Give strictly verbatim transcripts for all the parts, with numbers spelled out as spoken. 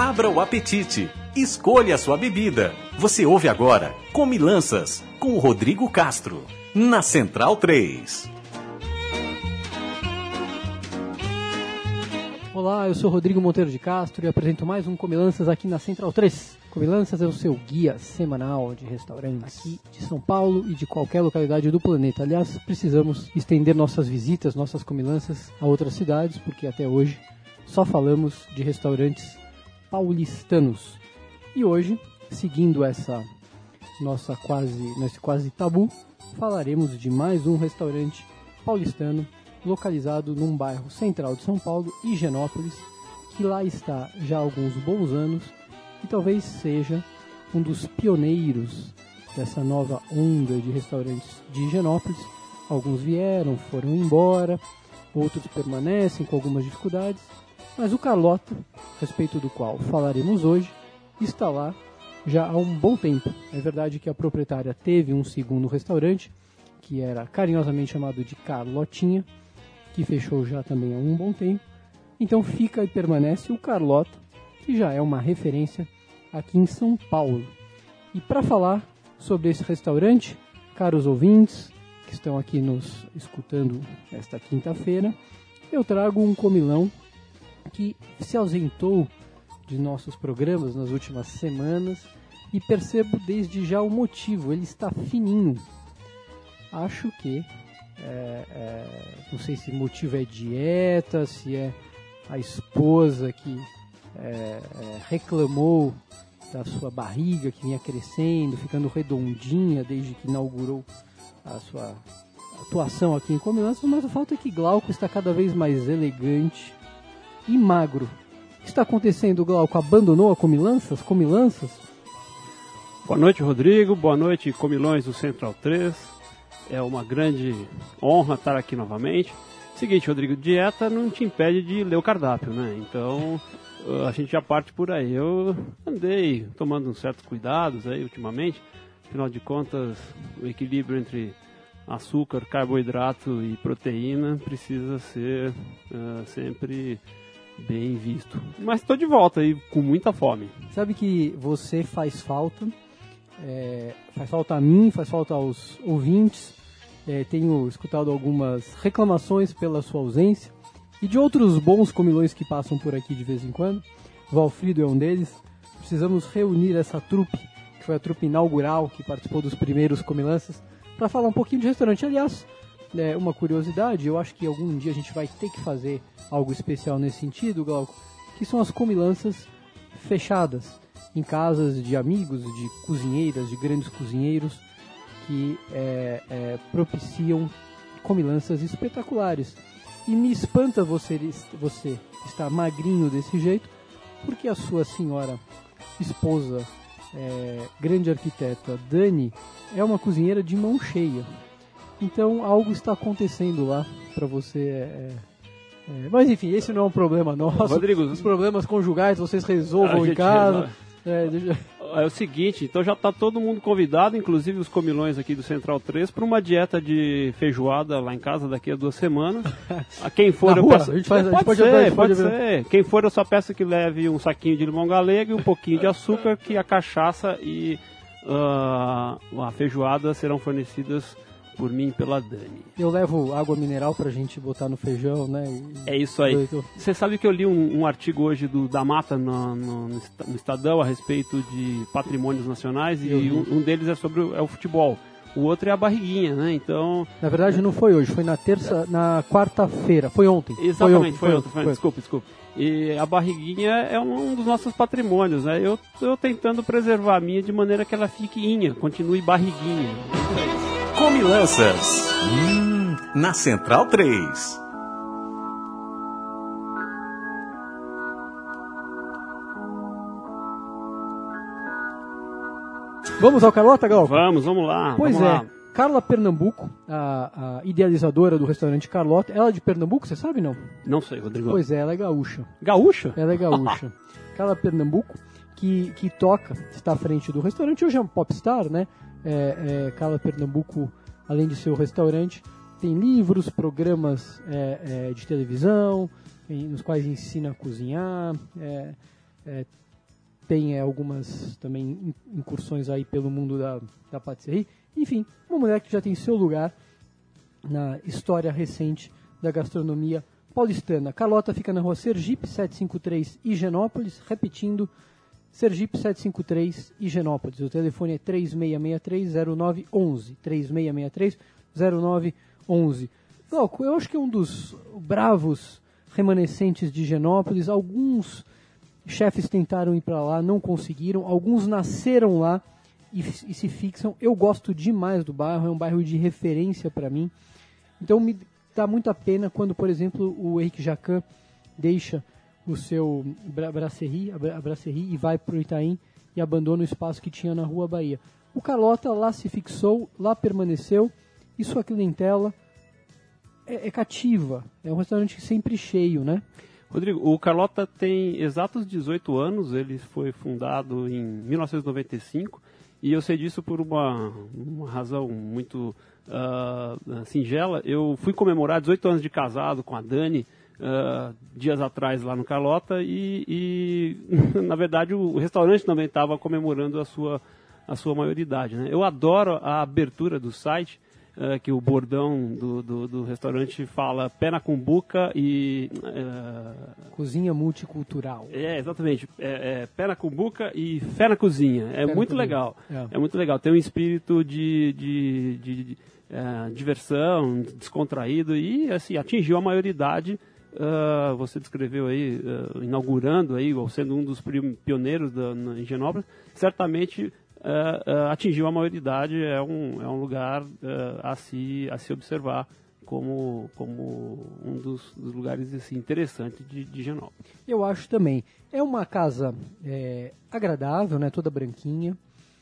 Abra o apetite. Escolha a sua bebida. Você ouve agora Comilanças, com o Rodrigo Castro, na Central três. Olá, eu sou Rodrigo Monteiro de Castro e apresento mais um Comilanças aqui na Central três. Comilanças é o seu guia semanal de restaurantes aqui de São Paulo e de qualquer localidade do planeta. Aliás, precisamos estender nossas visitas, nossas comilanças a outras cidades, porque até hoje só falamos de restaurantes paulistanos. E hoje, seguindo essa nossa quase, nesse quase tabu, falaremos de mais um restaurante paulistano localizado num bairro central de São Paulo, Higienópolis, que lá está já há alguns bons anos e talvez seja um dos pioneiros dessa nova onda de restaurantes de Higienópolis. Alguns vieram, foram embora, outros permanecem com algumas dificuldades, mas o Carlota, a respeito do qual falaremos hoje, está lá já há um bom tempo. É verdade que a proprietária teve um segundo restaurante, que era carinhosamente chamado de Carlotinha, que fechou já também há um bom tempo. Então fica e permanece o Carlota, que já é uma referência aqui em São Paulo. E para falar sobre esse restaurante, caros ouvintes que estão aqui nos escutando esta quinta-feira, eu trago um comilão que se ausentou de nossos programas nas últimas semanas e percebo desde já o motivo. Ele está fininho. Acho que É, é, não sei se o motivo é dieta, se é a esposa que é, é, reclamou da sua barriga que vinha crescendo, ficando redondinha desde que inaugurou a sua atuação aqui em Comilanças, mas o fato é que Glauco está cada vez mais elegante e magro. O que está acontecendo, Glauco? Abandonou a Comilanças? Comilanças? Boa noite, Rodrigo. Boa noite, Comilões do Central três. É uma grande honra estar aqui novamente. Seguinte, Rodrigo, dieta não te impede de ler o cardápio, né? Então, a gente já parte por aí. Eu andei tomando uns certos cuidados aí ultimamente. Afinal de contas, o equilíbrio entre açúcar, carboidrato e proteína precisa ser uh, sempre bem visto. Mas estou de volta aí com muita fome. Sabe que você faz falta, é, faz falta a mim, faz falta aos ouvintes. É, tenho escutado algumas reclamações pela sua ausência e de outros bons comilões que passam por aqui de vez em quando. Valfrido é um deles. Precisamos reunir essa trupe, que foi a trupe inaugural que participou dos primeiros Comilanças, para falar um pouquinho de restaurante. Aliás, é, uma curiosidade, eu acho que algum dia a gente vai ter que fazer algo especial nesse sentido, Glauco, que são as comilanças fechadas, em casas de amigos, de cozinheiras, de grandes cozinheiros, que é, é, propiciam comilanças espetaculares. E me espanta você, você estar magrinho desse jeito, porque a sua senhora esposa, é, grande arquiteta, Dani, é uma cozinheira de mão cheia. Então algo está acontecendo lá para você. É, é, mas enfim, esse não é um problema nosso. Rodrigo, os problemas conjugais vocês resolvam em casa. É, deixa... é o seguinte, então já está todo mundo convidado, inclusive os comilões aqui do Central três, para uma dieta de feijoada lá em casa daqui a duas semanas. A quem for, eu rua? peço... A gente faz, pode, a gente pode, ser, pode, pode pode ser. Quem for, eu só peço que leve um saquinho de limão galego e um pouquinho de açúcar, que a cachaça e uh, a feijoada serão fornecidas por mim e pela Dani. Eu levo água mineral pra gente botar no feijão, né? E... É isso aí. Você sabe que eu li um, um artigo hoje do, da Mata no, no, no Estadão a respeito de patrimônios nacionais e um, um deles é sobre o, é o futebol. O outro é a barriguinha, né? Então... Na verdade não foi hoje, foi na terça, na quarta-feira, foi ontem. Exatamente, foi ontem, foi ontem. Foi, foi. Desculpa, desculpa. E a barriguinha é um dos nossos patrimônios, né? Eu tô tentando preservar a minha de maneira que ela fique inha, continue barriguinha. É isso aí. Comilanças, hum, na Central três. Vamos ao Carlota, Glauco? Vamos, vamos lá. Pois vamos é, lá. Carla Pernambuco, a, a idealizadora do restaurante Carlota, ela é de Pernambuco, você sabe não? Não sei, Rodrigo. Pois é, ela é gaúcha. Gaúcha? Ela é gaúcha. Carla Pernambuco, que, que toca, está à frente do restaurante, hoje é um popstar, né? É, é, Carla Pernambuco, além de ser o restaurante, tem livros, programas é, é, de televisão, em, nos quais ensina a cozinhar, é, é, tem é, algumas também incursões aí pelo mundo da, da patisserie. Enfim, uma mulher que já tem seu lugar na história recente da gastronomia paulistana. Carlota fica na rua Sergipe, setecentos e cinquenta e três, Higienópolis. Repetindo, Sergipe setecentos e cinquenta e três, Higienópolis. O telefone é três seis seis três, zero nove um um. três seis seis três, zero nove um um. Glauco, eu acho que é um dos bravos remanescentes de Higienópolis. Alguns chefes tentaram ir para lá, não conseguiram. Alguns nasceram lá e, e se fixam. Eu gosto demais do bairro, é um bairro de referência para mim. Então me dá muita pena quando, por exemplo, o Henrique Jacan deixa o seu bra brasserie, a brasserie e vai para o Itaim e abandona o espaço que tinha na Rua Bahia. O Carlota lá se fixou, lá permaneceu, e sua clientela é, é cativa. É um restaurante sempre cheio, né? Rodrigo, o Carlota tem exatos dezoito anos, ele foi fundado em mil novecentos e noventa e cinco, e eu sei disso por uma, uma razão muito uh, singela. Eu fui comemorar dezoito anos de casado com a Dani, Uh, dias atrás lá no Carlota e, e na verdade o, o restaurante também estava comemorando a sua, a sua maioridade, né? Eu adoro a abertura do site, uh, que o bordão do, do, do restaurante fala pé na cumbuca e... Uh, cozinha multicultural. É, exatamente. É, é, pé na cumbuca e fé na cozinha. É Pé muito legal. É. é muito legal. Tem um espírito de... de, de, de uh, diversão, descontraído e assim, atingiu a maioridade. Uh, você descreveu aí, uh, inaugurando aí, ou sendo um dos pioneiros da, na, em Higienópolis, certamente uh, uh, atingiu a maioridade, é um, é um lugar uh, a, se, a se observar como, como um dos, dos lugares assim, interessantes de, de Higienópolis. Eu acho também. É uma casa é, agradável, né, toda branquinha,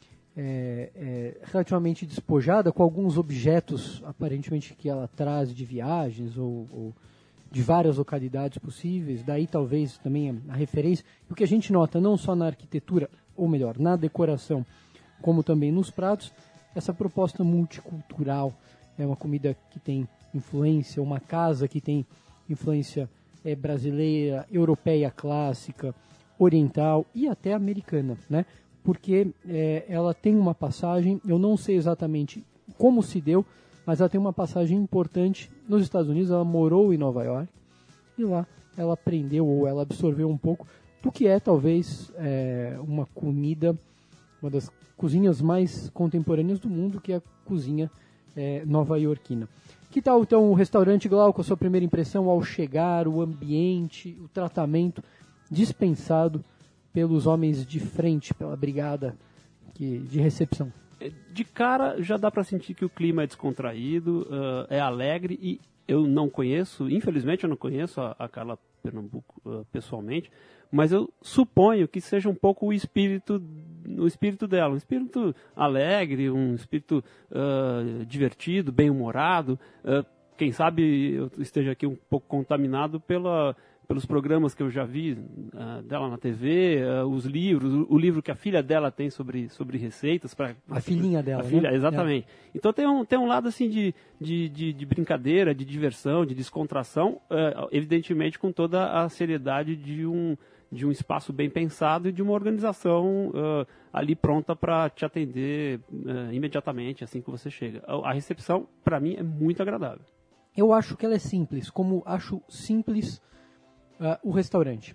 é, é, relativamente despojada, com alguns objetos aparentemente que ela traz de viagens ou... ou de várias localidades possíveis, daí talvez também a, a referência, o que a gente nota não só na arquitetura, ou melhor, na decoração, como também nos pratos, essa proposta multicultural, é uma comida que tem influência, uma casa que tem influência é, brasileira, europeia clássica, oriental e até americana, né? Porque é, ela tem uma passagem, eu não sei exatamente como se deu, mas ela tem uma passagem importante nos Estados Unidos. Ela morou em Nova York e lá ela aprendeu ou ela absorveu um pouco do que é talvez é, uma comida, uma das cozinhas mais contemporâneas do mundo, que é a cozinha é, nova-iorquina. Que tal então o restaurante, Glauco, a sua primeira impressão ao chegar, o ambiente, o tratamento dispensado pelos homens de frente, pela brigada que, de recepção? De cara, já dá para sentir que o clima é descontraído, uh, é alegre, e eu não conheço, infelizmente eu não conheço a, a Carla Pernambuco uh, pessoalmente, mas eu suponho que seja um pouco o espírito, o espírito dela, um espírito alegre, um espírito uh, divertido, bem-humorado. Uh, quem sabe eu esteja aqui um pouco contaminado pela... pelos programas que eu já vi uh, dela na T V, uh, os livros, o, o livro que a filha dela tem sobre, sobre receitas. Pra, a filhinha dela, a filha, né? Exatamente. É. Então tem um, tem um lado assim de, de, de, de brincadeira, de diversão, de descontração, uh, evidentemente com toda a seriedade de um, de um espaço bem pensado e de uma organização uh, ali pronta para te atender uh, imediatamente assim que você chega. A, a recepção, para mim, é muito agradável. Eu acho que ela é simples, como acho simples... Uh, o restaurante,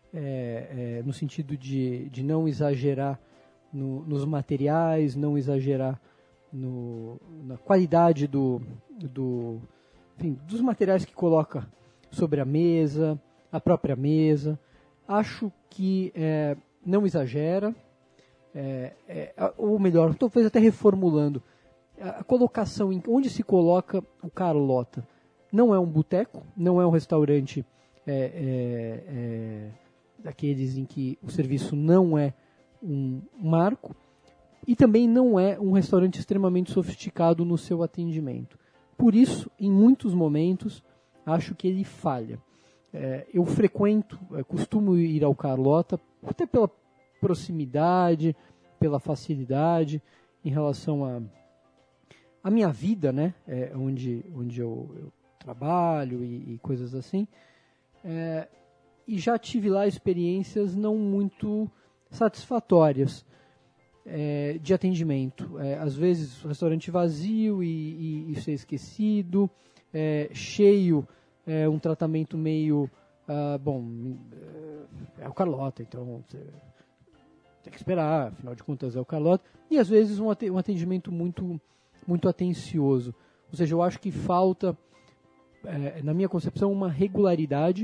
é, é, no sentido de, de não exagerar no, nos materiais, não exagerar no, na qualidade do, do, enfim, dos materiais que coloca sobre a mesa, a própria mesa. Acho que é, não exagera, é, é, ou melhor, talvez até reformulando, a colocação, em, onde se coloca o Carlota. Não é um boteco, não é um restaurante... É, é, é, daqueles em que o serviço não é um marco e também não é um restaurante extremamente sofisticado no seu atendimento. Por isso, em muitos momentos, acho que ele falha. É, eu frequento, é, costumo ir ao Carlota, até pela proximidade, pela facilidade em relação a, a minha vida, né? É, onde, onde eu, eu trabalho e, e coisas assim. É, e já tive lá experiências não muito satisfatórias é, de atendimento. É, às vezes, o restaurante vazio e, e, e ser esquecido, é, cheio, é, um tratamento meio... Ah, bom, é o Carlota, então você tem que esperar, afinal de contas é o Carlota. E às vezes um atendimento muito, muito atencioso. Ou seja, eu acho que falta, é, na minha concepção, uma regularidade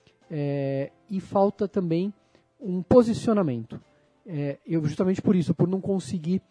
é, e falta também um posicionamento. É, eu justamente por isso, por não conseguir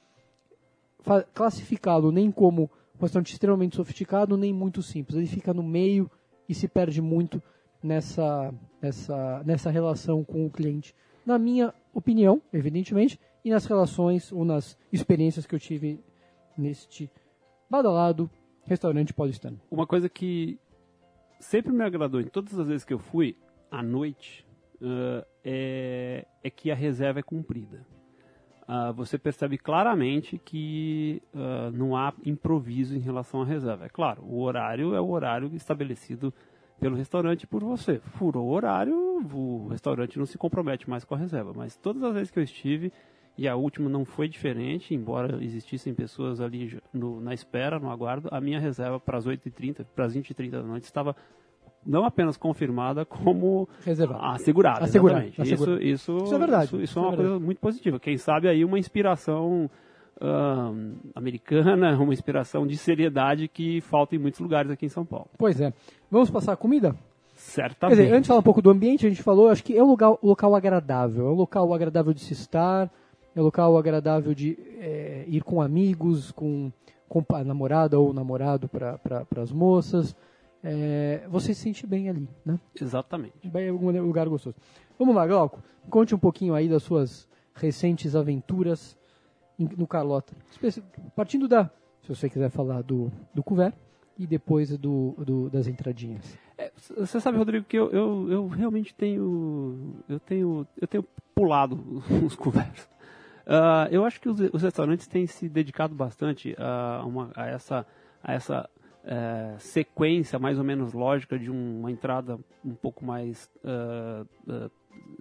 classificá-lo nem como um restaurante extremamente sofisticado, nem muito simples. Ele fica no meio e se perde muito nessa, nessa, nessa relação com o cliente, na minha opinião, evidentemente, e nas relações ou nas experiências que eu tive neste badalado restaurante paulistano. Uma coisa que sempre me agradou em todas as vezes que eu fui à noite uh, é, é que a reserva é cumprida. Uh, você percebe claramente que uh, não há improviso em relação à reserva. É claro, o horário é o horário estabelecido pelo restaurante por você. Furou o horário, o restaurante não se compromete mais com a reserva. Mas todas as vezes que eu estive, e a última não foi diferente, embora existissem pessoas ali no, na espera, no aguardo, a minha reserva para as oito e trinta, para as vinte e trinta da noite estava não apenas confirmada, como reservada. Assegurada. Assegurada. Isso, Assegurada. Isso, isso é verdade. Isso, isso, isso é uma é coisa muito positiva. Quem sabe aí uma inspiração uh, americana, uma inspiração de seriedade que falta em muitos lugares aqui em São Paulo. Pois é. Vamos passar a comida? Certamente. Quer dizer, antes de falar um pouco do ambiente, a gente falou, acho que é um local, local agradável. É um local agradável de se estar, é um local agradável de é, ir com amigos, com, com a namorada ou namorado para pra, as moças. É, você se sente bem ali, né? Exatamente. É um lugar gostoso. Vamos lá, Glauco. Conte um pouquinho aí das suas recentes aventuras no Carlota. Partindo da, se você quiser falar do, do couvert e depois do, do, das entradinhas. É, você sabe, Rodrigo, que eu, eu, eu realmente tenho eu tenho eu tenho pulado os couverts. Uh, eu acho que os, os restaurantes têm se dedicado bastante a, uma, a essa a essa é, sequência mais ou menos lógica de um, uma entrada um pouco mais uh, uh,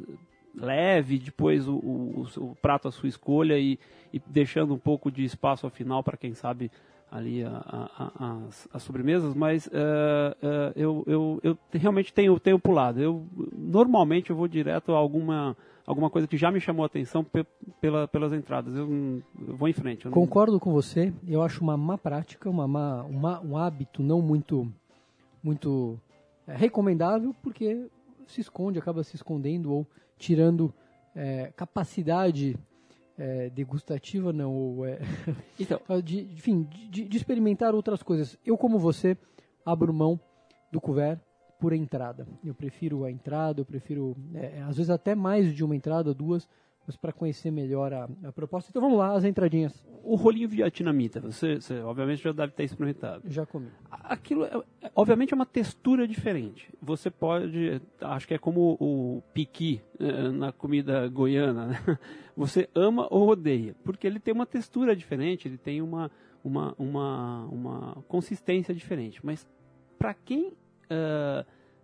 leve, depois o, o, o prato à sua escolha e, e deixando um pouco de espaço ao final para quem sabe ali a, a, a, as, as sobremesas, mas uh, uh, eu, eu, eu realmente tenho, tenho pulado. Eu, normalmente eu vou direto a alguma, alguma coisa que já me chamou a atenção pe, pela, pelas entradas. Eu, eu vou em frente. Eu Concordo não... com você. Eu acho uma má prática, uma má, uma, um hábito não muito, muito é, recomendável, porque se esconde, acaba se escondendo ou tirando é, capacidade É, degustativa não, ou é, então, de, enfim, de, de experimentar outras coisas. Eu, como você, abro mão do couvert por entrada. Eu prefiro a entrada, eu prefiro, é, às vezes até mais de uma entrada, duas, mas para conhecer melhor a, a proposta. Então vamos lá, as entradinhas. O rolinho vietnamita, você, você obviamente já deve ter experimentado. Já comi. Aquilo, é, é, obviamente, é uma textura diferente. Você pode, acho que é como o piqui é, na comida goiana, né? Você ama ou odeia, porque ele tem uma textura diferente, ele tem uma, uma, uma, uma consistência diferente. Mas para quem uh,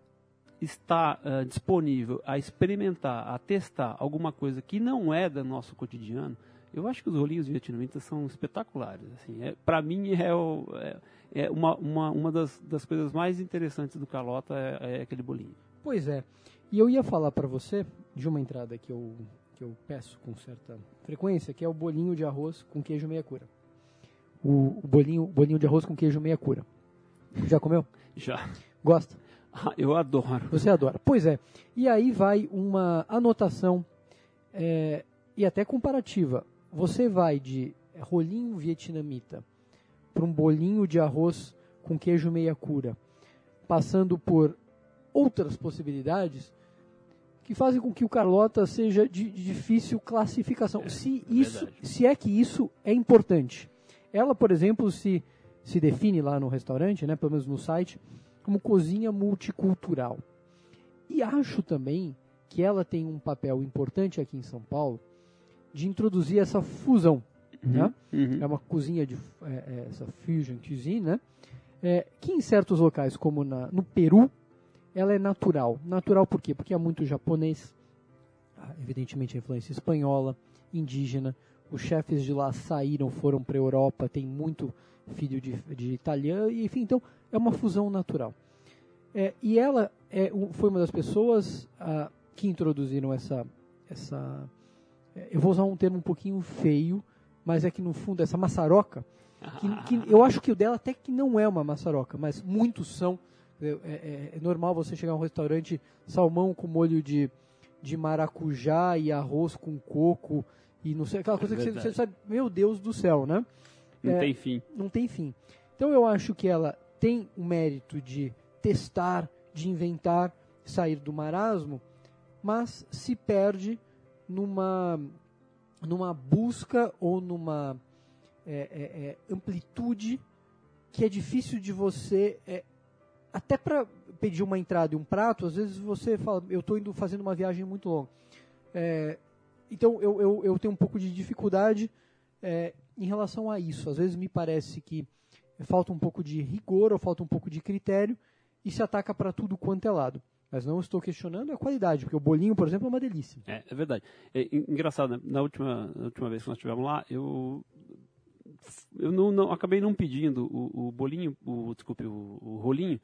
está uh, disponível a experimentar, a testar alguma coisa que não é do nosso cotidiano, eu acho que os rolinhos vietnamitas são espetaculares. Assim, é, para mim, é, o, é, é uma, uma, uma das, das coisas mais interessantes do Carlota é, é aquele bolinho. Pois é. E eu ia falar para você de uma entrada que eu, que eu peço com certa frequência, que é o bolinho de arroz com queijo meia cura. O, o bolinho, bolinho de arroz com queijo meia cura. Já comeu? Já. Gosta? Ah, eu adoro. Você adora. Pois é. E aí vai uma anotação é, e até comparativa. Você vai de rolinho vietnamita para um bolinho de arroz com queijo meia cura, passando por outras possibilidades que fazem com que o Carlota seja de, de difícil classificação. É, se, é isso, se é que isso é importante. Ela, por exemplo, se, se define lá no restaurante, né, pelo menos no site, como cozinha multicultural. E acho também que ela tem um papel importante aqui em São Paulo de introduzir essa fusão. Uhum, né? uhum. É uma cozinha de é, é, essa fusion cuisine, né? É, que em certos locais, como na, no Peru, ela é natural. Natural por quê? Porque há muito japonês, evidentemente, a influência espanhola, indígena. Os chefes de lá saíram, foram para a Europa, tem muito filho de, de italiano, e, enfim, então é uma fusão natural. É, e ela é, foi uma das pessoas ah, que introduziram essa, essa... Eu vou usar um termo um pouquinho feio, mas é que no fundo essa maçaroca, que, que eu acho que o dela até que não é uma maçaroca, mas muitos são. É, é, é normal você chegar a um restaurante, salmão com molho de, de maracujá e arroz com coco, e não sei, aquela coisa é que você, você sabe, meu Deus do céu, né? Não é, tem fim. Não tem fim. Então eu acho que ela tem o mérito de testar, de inventar, sair do marasmo, mas se perde numa, numa busca ou numa é, é, é, amplitude que é difícil de você... É, até para pedir uma entrada e um prato, às vezes você fala, eu estou indo fazendo uma viagem muito longa. É, então eu, eu, eu tenho um pouco de dificuldade é, em relação a isso. Às vezes me parece que falta um pouco de rigor ou falta um pouco de critério e se ataca para tudo quanto é lado. Mas não estou questionando a qualidade, porque o bolinho, por exemplo, é uma delícia. É, é verdade. É engraçado, né? Na última, na última vez que nós estivemos lá, eu, eu não, não, acabei não pedindo o, o bolinho, o, desculpe, o, o rolinho,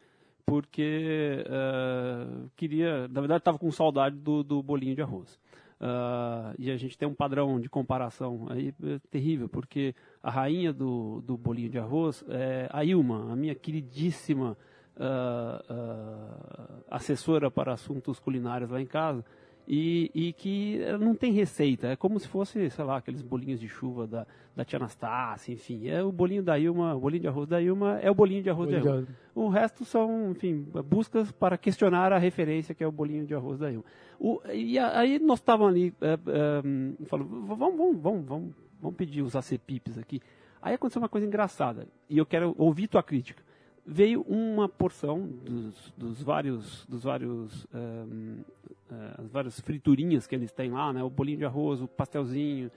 porque uh, queria, na verdade estava com saudade do, do bolinho de arroz. Uh, e a gente tem um padrão de comparação aí é terrível, porque a rainha do, do bolinho de arroz é a Ilma, a minha queridíssima uh, uh, assessora para assuntos culinários lá em casa, e, e que não tem receita, é como se fosse, sei lá, aqueles bolinhos de chuva da, da tia Anastácia, enfim, é o bolinho da Ilma, o bolinho de arroz da Ilma é o bolinho de arroz da Ilma. O resto são, enfim, buscas para questionar a referência que é o bolinho de arroz da Ilma. O, e aí nós estávamos ali, é, é, falando, vamos, vamos, vamos, vamos, vamos pedir os acepipes aqui. Aí aconteceu uma coisa engraçada, e eu quero ouvir tua crítica. Veio uma porção dos, dos vários, dos vários, um, uh, as várias friturinhas que eles têm lá, né? O bolinho de arroz, o pastelzinho.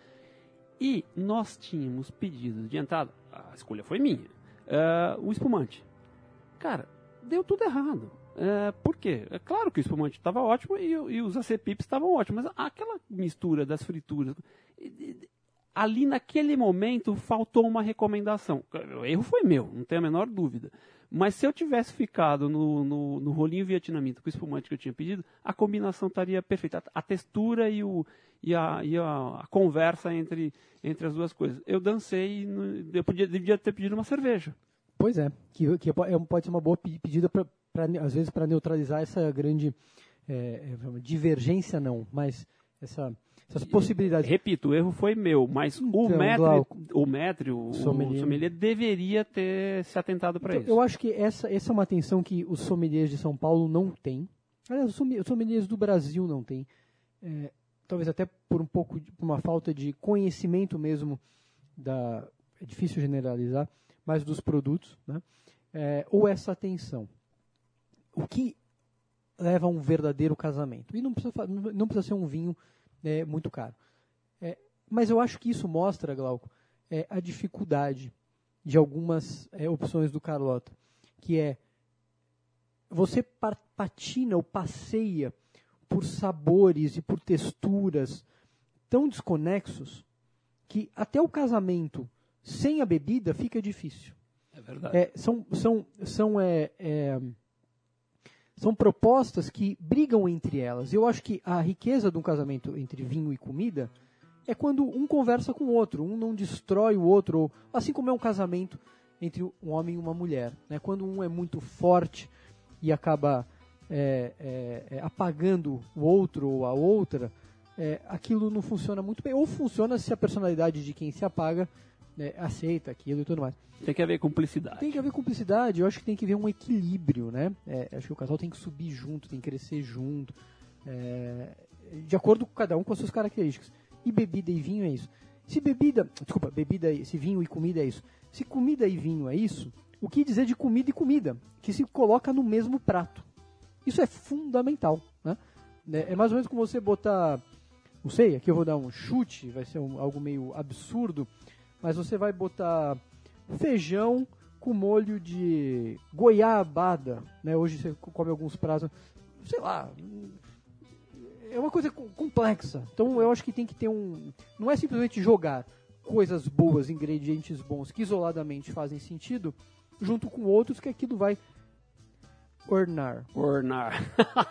E nós tínhamos pedido de entrada, a escolha foi minha, uh, o espumante. Cara, deu tudo errado. Uh, por quê? É claro que o espumante estava ótimo e, e os acepipes estavam ótimos, mas aquela mistura das frituras... Ali naquele momento faltou uma recomendação. O erro foi meu, não tenho a menor dúvida. Mas se eu tivesse ficado no, no, no rolinho vietnamita com o espumante que eu tinha pedido, a combinação estaria perfeita. A, a textura e, o, e, a, e a, a conversa entre, entre as duas coisas. Eu dancei e eu podia, devia ter pedido uma cerveja. Pois é, que, que pode ser uma boa pedida, pra, pra, às vezes, para neutralizar essa grande é, divergência, não, mas essa... essas possibilidades. Repito, o erro foi meu, mas então, o maître, o, maître, o sommelier. o sommelier deveria ter se atentado para então, isso. Eu acho que essa, essa é uma atenção que os sommeliers de São Paulo não têm. Aliás, os sommeliers do Brasil não têm. É, talvez até por um pouco, de, por uma falta de conhecimento mesmo da... É difícil generalizar, mas dos produtos, né? É, ou essa atenção. O que leva a um verdadeiro casamento? E não precisa, não precisa ser um vinho É muito caro. É, mas eu acho que isso mostra, Glauco, é, a dificuldade de algumas é, opções do Carlota, que é você patina ou passeia por sabores e por texturas tão desconexos que até o casamento sem a bebida fica difícil. É verdade. É, são, são, são é, é, São propostas que brigam entre elas. Eu acho que a riqueza de um casamento entre vinho e comida é quando um conversa com o outro, um não destrói o outro, assim como é um casamento entre um homem e uma mulher, né? Quando um é muito forte e acaba é, é, é, apagando o outro ou a outra, é, aquilo não funciona muito bem, ou funciona se a personalidade de quem se apaga é, aceita aquilo e tudo mais. Tem que haver cumplicidade. Tem que haver cumplicidade, eu acho que tem que haver um equilíbrio, né? É, acho que o casal tem que subir junto, tem que crescer junto, é, de acordo com cada um com as suas características. E bebida e vinho é isso. Se bebida, desculpa, bebida, se vinho e comida é isso. Se comida e vinho é isso, o que dizer de comida e comida, que se coloca no mesmo prato? Isso é fundamental, né? É mais ou menos como você botar, não sei, aqui eu vou dar um chute, vai ser um, algo meio absurdo, mas você vai botar feijão com molho de goiabada, né? Hoje você come alguns pratos, sei lá, é uma coisa complexa. Então eu acho que tem que ter um... Não é simplesmente jogar coisas boas, ingredientes bons, que isoladamente fazem sentido, junto com outros que aquilo vai ornar. Ornar.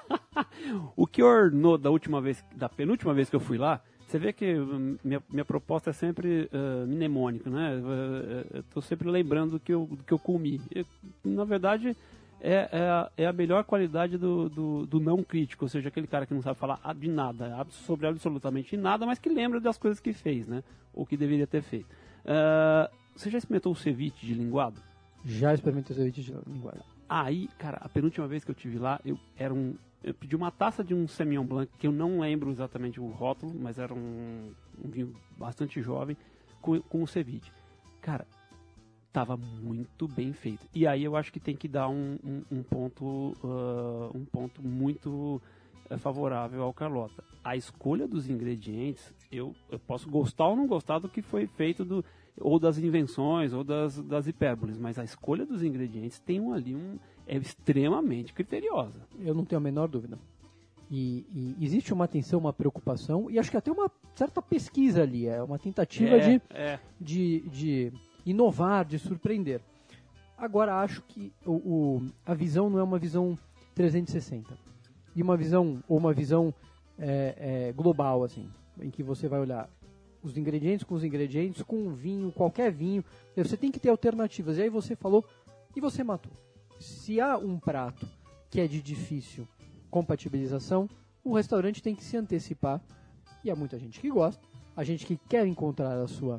O que ornou da última vez, da penúltima vez que eu fui lá, você vê que minha, minha proposta é sempre uh, mnemônica, né? Eu estou sempre lembrando do que eu, do que eu comi. Eu, na verdade, é, é, a, é a melhor qualidade do, do, do não crítico, ou seja, aquele cara que não sabe falar de nada, sobre absolutamente nada, mas que lembra das coisas que fez, né? Ou que deveria ter feito. Uh, você já experimentou o ceviche de linguado? Já experimentei o ceviche de linguado. Aí, cara, a penúltima vez que eu tive lá, eu era um... Eu pedi uma taça de um Semillon Blanc, que eu não lembro exatamente o rótulo, mas era um, um vinho bastante jovem, com, com o ceviche. Cara, tava muito bem feito. E aí eu acho que tem que dar um, um, um ponto, uh, um ponto muito uh, favorável ao Carlota. A escolha dos ingredientes, eu, eu posso gostar ou não gostar do que foi feito, do, ou das invenções, ou das, das hipérboles, mas a escolha dos ingredientes tem um, ali um... é extremamente criteriosa. Eu não tenho a menor dúvida. E, e existe uma atenção, uma preocupação, e acho que até uma certa pesquisa ali, é uma tentativa é, de, é. de, de inovar, de surpreender. Agora, acho que o, o, a visão não é uma visão trezentos e sessenta. E uma visão, ou uma visão é, é, global, assim, em que você vai olhar os ingredientes com os ingredientes, com um vinho, qualquer vinho. Você tem que ter alternativas. E aí você falou, e você matou. Se há um prato que é de difícil compatibilização, o restaurante tem que se antecipar. E há muita gente que gosta, a gente que quer encontrar a sua,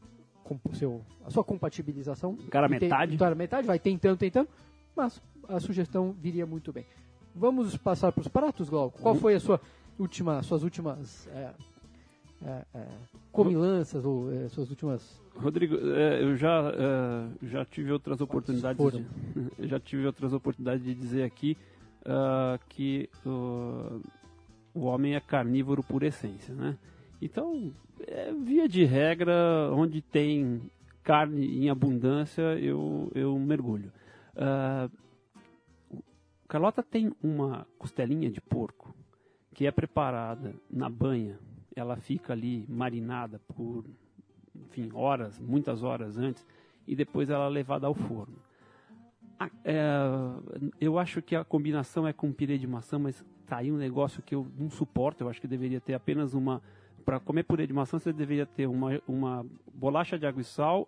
seu, a sua compatibilização. Cara, metade. Cara, metade, vai tentando, tentando, mas a sugestão viria muito bem. Vamos passar para os pratos, Glauco? Qual foi a sua última, suas últimas é, é, é, comilanças ou é, suas últimas... Rodrigo, é, eu já, é, já tive outras oportunidades de, eu já tive outras oportunidades de dizer aqui uh, que uh, o homem é carnívoro por essência, né? Então, é, via de regra, onde tem carne em abundância, eu, eu mergulho. Uh, Carlota tem uma costelinha de porco que é preparada na banha, ela fica ali marinada por... enfim, horas, muitas horas antes, e depois ela é levada ao forno. A, é, eu acho que a combinação é com purê de maçã, mas tá aí um negócio que eu não suporto. Eu acho que deveria ter apenas uma... Para comer purê de maçã, você deveria ter uma, uma bolacha de água e sal,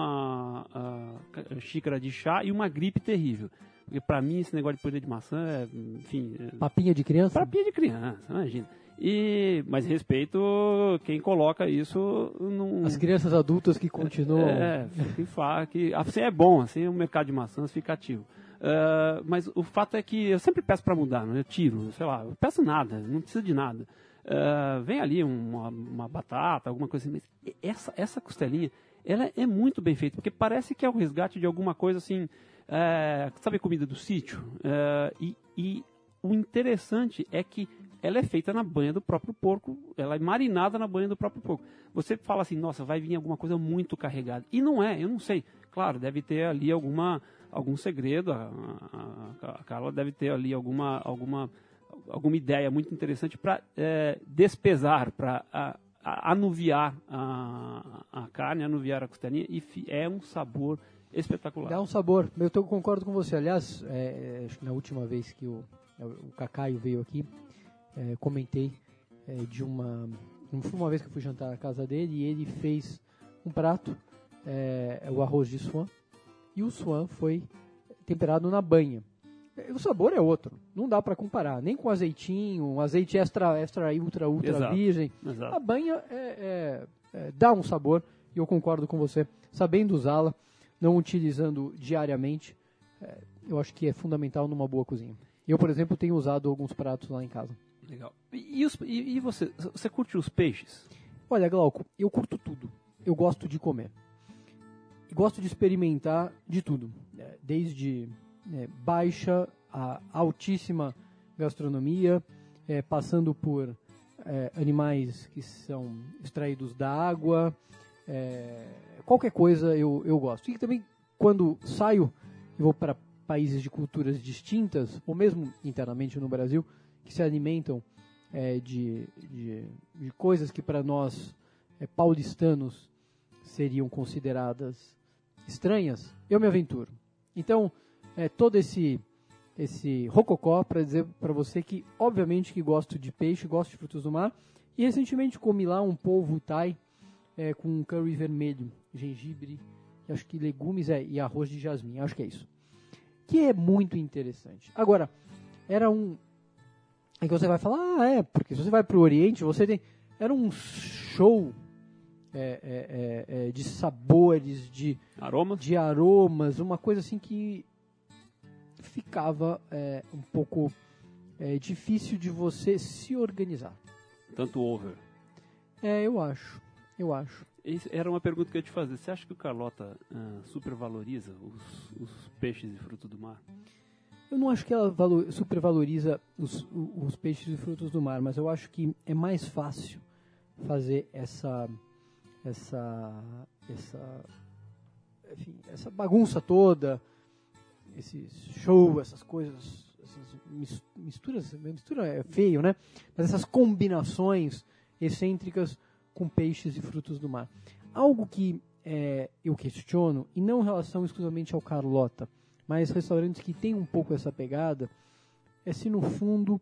uma uh, xícara de chá e uma gripe terrível. Porque para mim esse negócio de purê de maçã é, enfim... É, papinha de criança? Papinha de criança, imagina. E, mas respeito quem coloca isso num... As crianças adultas que continuam... É, que, que assim é bom, assim o mercado de maçãs fica ativo. Uh, mas o fato é que eu sempre peço para mudar, né? Eu tiro, sei lá, eu peço nada, não precisa de nada. Uh, vem ali uma, uma batata, alguma coisa assim, mas essa, essa costelinha, ela é muito bem feita, porque parece que é o resgate de alguma coisa assim, uh, sabe a comida do sítio? Uh, e, e o interessante é que ela é feita na banha do próprio porco, ela é marinada na banha do próprio porco. Você fala assim, nossa, vai vir alguma coisa muito carregada. E não é, eu não sei. Claro, deve ter ali alguma, algum segredo, a, a, a Carla deve ter ali alguma, alguma, alguma ideia muito interessante para é, despesar, para anuviar a, a carne, anuviar a costelinha, e fi, é um sabor espetacular. Dá um sabor, eu tô, concordo com você. Aliás, é, acho que na última vez que o, o Cacaio veio aqui, É, comentei é, de uma... Uma vez que eu fui jantar na casa dele, e ele fez um prato, é, o arroz de suan, e o suan foi temperado na banha. O sabor é outro, não dá para comparar, nem com azeitinho, um azeite extra, extra, ultra, ultra Exato. virgem. Exato. A banha é, é, é, dá um sabor, e eu concordo com você, sabendo usá-la, não utilizando diariamente, é, eu acho que é fundamental numa boa cozinha. Eu, por exemplo, tenho usado alguns pratos lá em casa. Legal. E, e, os, e, e você, você curte os peixes? Olha, Glauco, eu curto tudo. Eu gosto de comer. E gosto de experimentar de tudo. É, desde é, baixa a altíssima gastronomia, é, passando por é, animais que são extraídos da água. É, qualquer coisa eu, eu gosto. E também, quando saio e vou para países de culturas distintas, ou mesmo internamente no Brasil, que se alimentam é, de, de, de coisas que para nós é, paulistanos seriam consideradas estranhas, eu me aventuro. Então, é, todo esse, esse rococó para dizer para você que, obviamente, que gosto de peixe, gosto de frutos do mar, e recentemente comi lá um polvo thai é, com curry vermelho, gengibre, acho que legumes é, e arroz de jasmim, acho que é isso. Que é muito interessante. Agora, era um... É que você vai falar, ah, é, porque se você vai para o Oriente, você tem... Era um show é, é, é, de sabores, de aromas, de aromas, uma coisa assim que ficava é, um pouco é, difícil de você se organizar. Tanto over. É, eu acho, eu acho. Isso era uma pergunta que eu ia te fazer. Você acha que o Carlota uh, supervaloriza os, os peixes e frutos do mar? Eu não acho que ela valor, supervaloriza os, os peixes e frutos do mar, mas eu acho que é mais fácil fazer essa, essa, essa, enfim, essa bagunça toda, esse show, essas coisas, essas misturas, mistura é feio, né? Mas essas combinações excêntricas com peixes e frutos do mar. Algo que é, eu questiono, e não em relação exclusivamente ao Carlota, mas restaurantes que têm um pouco essa pegada, é se no fundo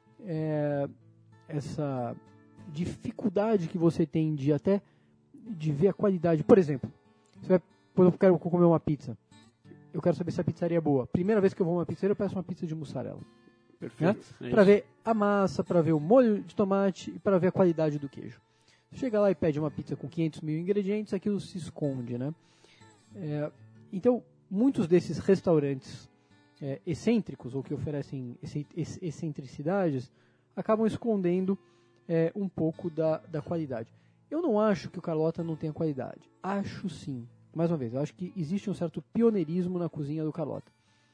é, essa dificuldade que você tem de até de ver a qualidade. Por exemplo, você vai, quando eu quero comer uma pizza, eu quero saber se a pizzaria é boa. Primeira vez que eu vou a uma pizzaria, eu peço uma pizza de mussarela. Perfeito. Né? É para ver a massa, para ver o molho de tomate e para ver a qualidade do queijo. Chega lá e pede uma pizza com quinhentos mil ingredientes, aquilo se esconde, né? É, então, muitos desses restaurantes é, excêntricos, ou que oferecem excentricidades, acabam escondendo é, um pouco da, da qualidade. Eu não acho que o Carlota não tenha qualidade. Acho sim. Mais uma vez, eu acho que existe um certo pioneirismo na cozinha do Carlota.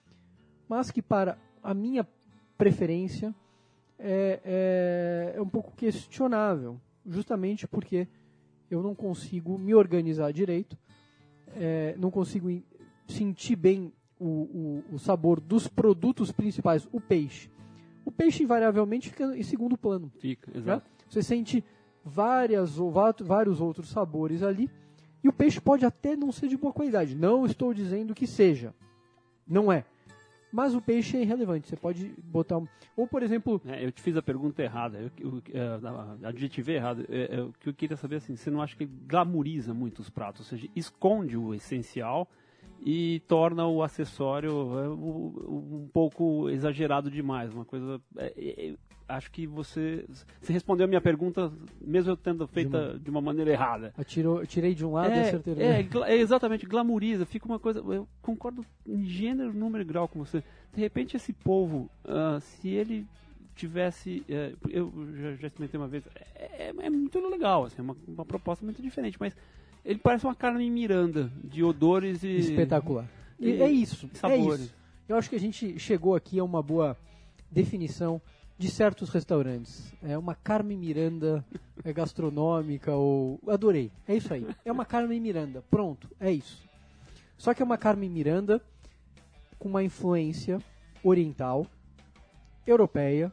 Mas que para a minha preferência é, é, é um pouco questionável. Justamente porque eu não consigo me organizar direito, é, não consigo in, sentir bem o, o, o sabor dos produtos principais, o peixe. O peixe invariavelmente fica em segundo plano. Fica, exato. Né? Você sente várias, vários outros sabores ali, e o peixe pode até não ser de boa qualidade. Não estou dizendo que seja. Não é. Mas o peixe é irrelevante, você pode botar um... Ou, por exemplo... É, eu te fiz a pergunta errada, eu, eu, eu adjetivei errado. É, é, o que eu queria saber, assim, você não acha que glamoriza muito os pratos? Ou seja, esconde o essencial e torna o acessório é, um, um pouco exagerado demais. Uma coisa... É, é, acho que você, você respondeu a minha pergunta, mesmo eu tendo feita de uma, de uma maneira errada. Atirou, tirei de um lado é, e acertei do é, outro. é, exatamente, glamoriza, fica uma coisa... Eu concordo em gênero, número e grau com você. De repente esse povo, uh, se ele tivesse... Uh, eu já, já experimentei uma vez, é, é muito legal, assim, é uma, uma proposta muito diferente, mas ele parece uma Carmen Miranda, de odores e... Espetacular. E, e, é isso, sabores. é isso. Eu acho que a gente chegou aqui a uma boa definição de certos restaurantes. É uma Carmen Miranda é gastronômica ou... Adorei, é isso aí. É uma Carmen Miranda, pronto, é isso. Só que é uma Carmen Miranda com uma influência oriental, europeia,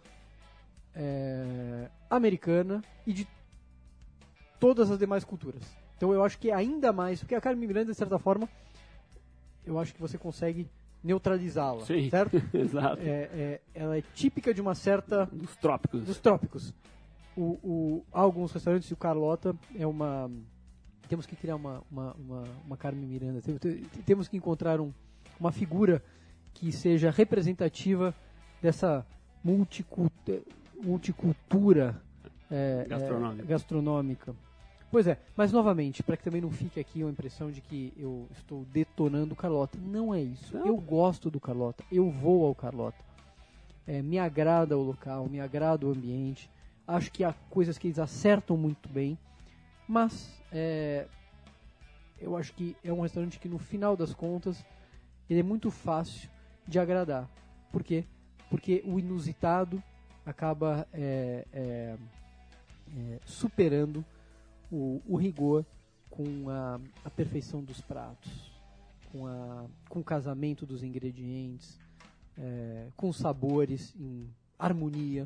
é, americana e de todas as demais culturas. Então eu acho que ainda mais, porque a Carmen Miranda, de certa forma, eu acho que você consegue neutralizá-la, Sim, certo? exato. É, é, ela é típica de uma certa... Dos trópicos. Dos trópicos. O, o, alguns restaurantes, e o Carlota é uma... Temos que criar uma, uma, uma, uma Carmen Miranda. Temos que encontrar um, uma figura que seja representativa dessa multicultura, multicultura é, gastronômica. É, gastronômica. Pois é, mas novamente, para que também não fique aqui a impressão de que eu estou detonando o Carlota. Não é isso. Não. Eu gosto do Carlota, eu vou ao Carlota. É, me agrada o local, me agrada o ambiente. Acho que há coisas que eles acertam muito bem. Mas é, eu acho que é um restaurante que no final das contas ele é muito fácil de agradar. Por quê? Porque o inusitado acaba é, é, é, superando o, o rigor com a, a perfeição dos pratos, com, a, com o casamento dos ingredientes, é, com os sabores em harmonia.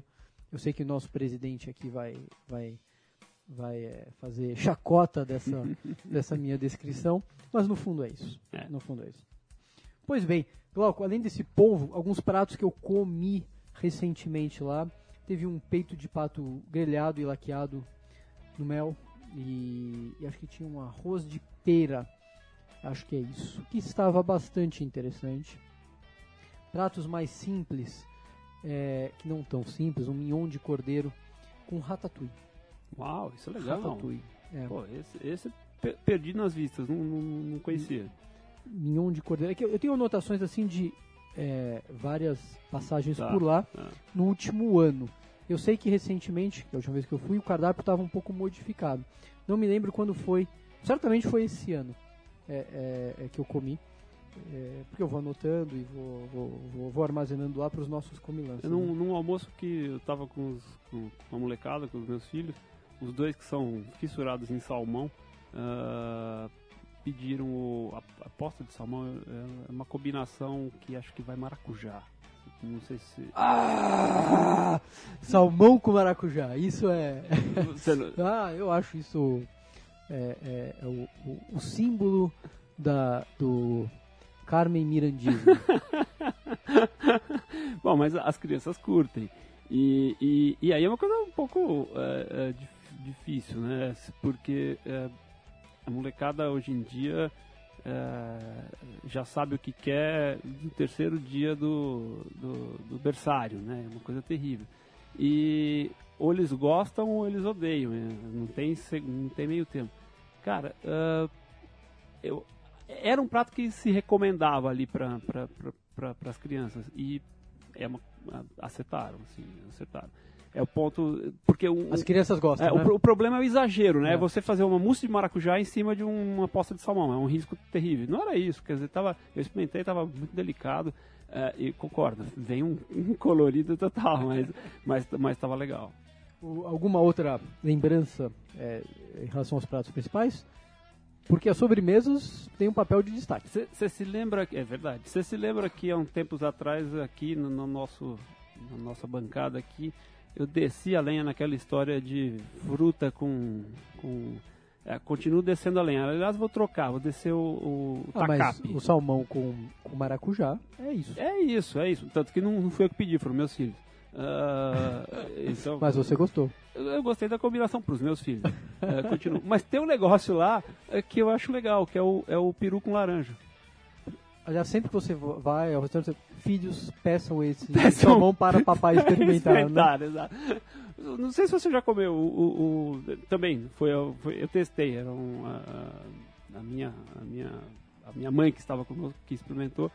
Eu sei que o nosso presidente aqui vai, vai, vai é, fazer chacota dessa, dessa minha descrição, mas no fundo é isso. É. No fundo é isso. Pois bem, Glauco, além desse polvo, alguns pratos que eu comi recentemente lá, teve um peito de pato grelhado e laqueado no mel, e, e acho que tinha um arroz de pera, acho que é isso, que estava bastante interessante. Pratos mais simples, é, que não tão simples, um mignon de cordeiro com ratatouille. Uau, isso é legal. Ratatouille. É. Pô, esse, esse per- perdi nas vistas, não, não, não conhecia. Mignon de cordeiro. É que eu, eu tenho anotações assim de é, várias passagens Tá, por lá tá. no último ano. Eu sei que recentemente, que a última vez que eu fui, o cardápio estava um pouco modificado. Não me lembro quando foi. Certamente foi esse ano é, é, é que eu comi. É, porque eu vou anotando e vou, vou, vou, vou armazenando lá para os nossos comilanças. Eu, num, num almoço que eu tava com, os, com uma molecada, com os meus filhos, os dois que são fissurados em salmão, uh, pediram o, a, a posta de salmão, é uma combinação que acho que vai maracujá. Não sei se... Ah! Salmão com maracujá, isso é... Você não- ah, eu acho isso é, é, é o, o, o símbolo da, do Carmen Mirandismo. Bom, mas as crianças curtem. E, e, e aí é uma coisa um pouco é, é, dif- difícil, né? Porque é, a molecada hoje em dia é, já sabe o que quer no terceiro dia do, do, do berçário, né? É uma coisa terrível. E ou eles gostam ou eles odeiam, né? Não tem, se- não tem meio tempo. Cara, ah, eu, era um prato que se recomendava ali para pra, as crianças e é uma, acertaram, assim, acertaram. É o ponto, porque um, As crianças gostam, é, né? o, pro- o problema é o exagero, né? É. Você fazer uma mousse de maracujá em cima de um- uma posta de salmão, é um risco terrível. Não era isso, quer dizer, tava, eu experimentei, estava muito delicado é, e concordo, vem um, um colorido total, mas mas mas estava legal. O- alguma outra lembrança é, em relação aos pratos principais? Porque as sobremesas têm um papel de destaque. Você se lembra, que- é verdade, você se lembra que há uns tempos atrás aqui no, no nosso, na nossa bancada aqui, eu desci a lenha naquela história de fruta com... com é, continuo descendo a lenha. Aliás, vou trocar, vou descer o, o Ah, mas tacape. o salmão com, com maracujá é isso. É isso, é isso. Tanto que não, não fui eu que pedi, foram meus filhos. Ah, então, Mas você gostou. eu, eu gostei da combinação para os meus filhos. É, continuo. Mas tem um negócio lá é, que eu acho legal, que é o, é o peru com laranja. Aliás, sempre que você vai ao restaurante, filhos peçam esse Peçam. salmão para papai experimentar. né? Experimentar, exato. Não sei se você já comeu o... o- o- também, foi, foi- eu testei, era um, a, a minha, a, minha, a minha mãe que estava conosco, que experimentou,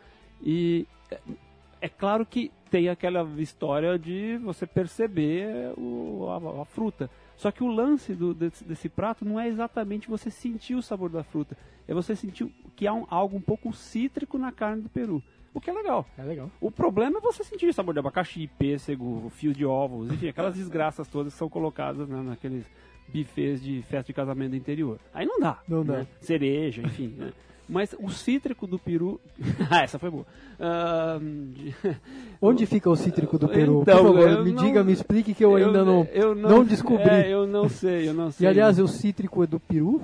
e é, é claro que tem aquela história de você perceber o, a, a fruta. Só que o lance do, desse, desse prato não é exatamente você sentir o sabor da fruta, é você sentir que há um, algo um pouco cítrico na carne do peru, o que é legal. É legal. O problema é você sentir o sabor de abacaxi, pêssego, fio de ovos, enfim, aquelas desgraças todas que são colocadas, né, naqueles buffets de festa de casamento do interior. Aí não dá. Não né? dá. Cereja, enfim. Né? Mas o cítrico do peru... ah, essa foi boa. Ah, de- Onde fica o cítrico do peru? Então, Por favor, eu me não- diga, me explique que eu ainda não, eu não descobri. É, eu não sei, eu não sei. E aliás, o cítrico é do peru?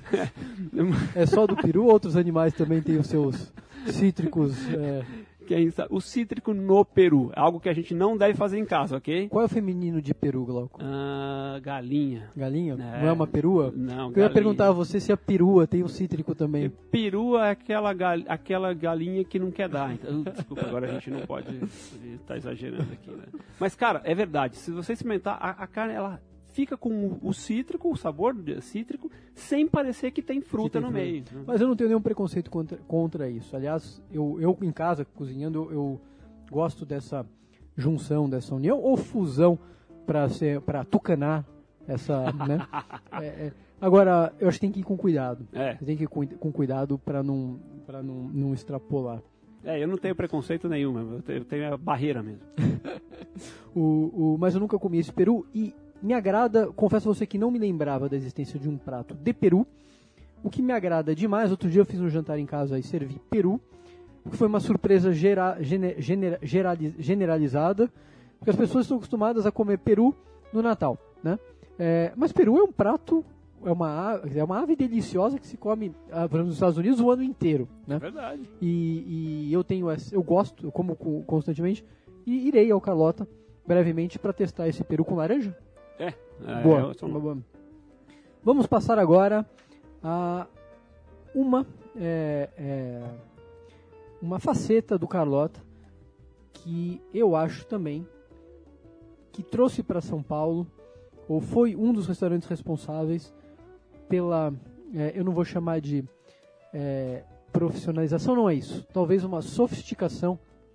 É só do peru? Outros animais também têm os seus cítricos. é. Quem sabe? O cítrico no peru, algo que a gente não deve fazer em casa, ok? Qual é o feminino de peru, Glauco? Ah, galinha. Galinha? É. Não é uma perua? Não, Eu ia galinha. perguntar a você se a perua tem o cítrico também. Perua é aquela, gal, aquela galinha que não quer dar. Então, desculpa, agora a gente não pode estar exagerando aqui, né? Mas, cara, é verdade. Se você experimentar, a, a carne, ela fica com o, o cítrico, o sabor de cítrico, sem parecer que tem fruta Que tem no fruta. meio. né? Mas eu não tenho nenhum preconceito contra, contra isso. Aliás, eu, eu em casa, cozinhando, eu, eu gosto dessa junção, dessa união, ou fusão, para tucanar essa, né? É, é. Agora, eu acho que tem que ir com cuidado. É. Tem que ir com, com cuidado para não, pra não, não extrapolar. É, eu não tenho preconceito nenhum, eu tenho, eu tenho a barreira mesmo. O, o, mas eu nunca comi esse peru e me agrada, confesso a você que não me lembrava da existência de um prato de peru. O que me agrada demais, outro dia eu fiz um jantar em casa e servi peru, que foi uma surpresa gera, gene, genera, gerali- generalizada. Porque as pessoas estão acostumadas a comer peru no Natal, né? É, mas peru é um prato, é uma, ave, é uma ave deliciosa que se come ah, nos Estados Unidos o ano inteiro, né? É verdade. E, e eu tenho essa, eu gosto, eu como constantemente e irei ao Carlota brevemente para testar esse peru com laranja. É, é boa, é, só... boa. Vamos passar agora a uma é, é, uma faceta do Carlota que eu acho também que trouxe para São Paulo, ou foi um dos restaurantes responsáveis pela, é, eu não vou chamar de é, profissionalização, não é isso, talvez uma sofisticação,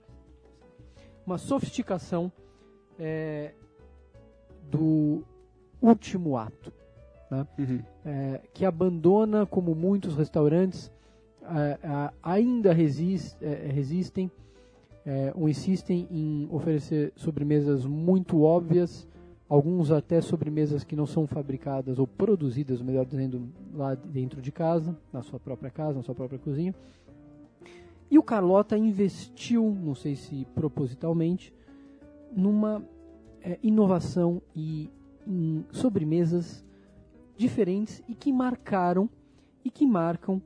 uma sofisticação é, do último ato, né? Uhum. É, que abandona, como muitos restaurantes é, é, ainda resist, é, resistem, é, ou insistem em oferecer sobremesas muito óbvias, alguns até sobremesas que não são fabricadas ou produzidas, melhor dizendo, lá dentro de casa, na sua própria casa, na sua própria cozinha. E o Carlota investiu, não sei se propositalmente, numa é, inovação e em sobremesas diferentes e que marcaram e que marcam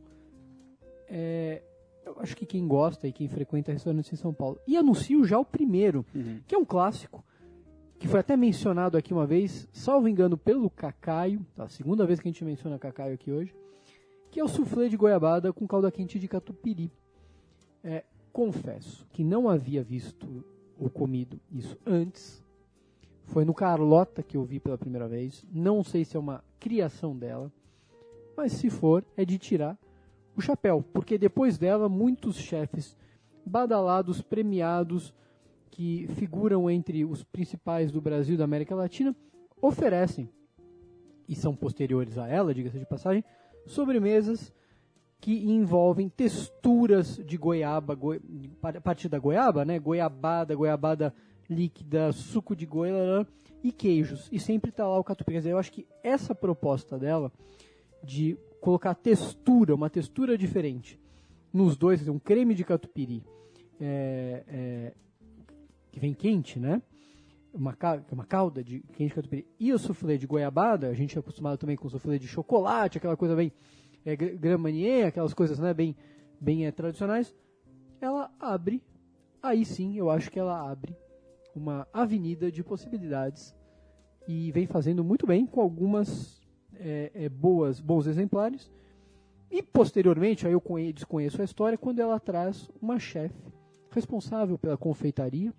é, eu acho que quem gosta e quem frequenta restaurantes em São Paulo. E anuncio já o primeiro, uhum. que é um clássico, que foi até mencionado aqui uma vez, salvo engano, pelo Cacaio, tá? A segunda vez que a gente menciona Cacaio aqui hoje, que é o soufflé de goiabada com calda quente de catupiry. É, confesso que não havia visto ou comido isso antes. Foi no Carlota que eu vi pela primeira vez. Não sei se é uma criação dela, mas se for, é de tirar o chapéu, porque depois dela, muitos chefes badalados, premiados, que figuram entre os principais do Brasil e da América Latina, oferecem, e são posteriores a ela, diga-se de passagem, sobremesas que envolvem texturas de goiaba, goi... a partir da goiaba, né? Goiabada, goiabada líquida, suco de goiaba e queijos. E sempre está lá o catupiry. Quer dizer, eu acho que essa proposta dela de colocar textura, uma textura diferente nos dois, um creme de catupiry é, é, que vem quente, né? Uma, uma calda de quente de catupiry e o soufflé de goiabada, a gente é acostumado também com o soufflé de chocolate, aquela coisa bem é, Grand Marnier, aquelas coisas, né, bem, bem é, tradicionais. Ela abre, aí sim, eu acho que ela abre uma avenida de possibilidades e vem fazendo muito bem com algumas É, é, boas, bons exemplares. E posteriormente, aí eu conhe- desconheço a história, quando ela traz uma chefe responsável pela confeitaria.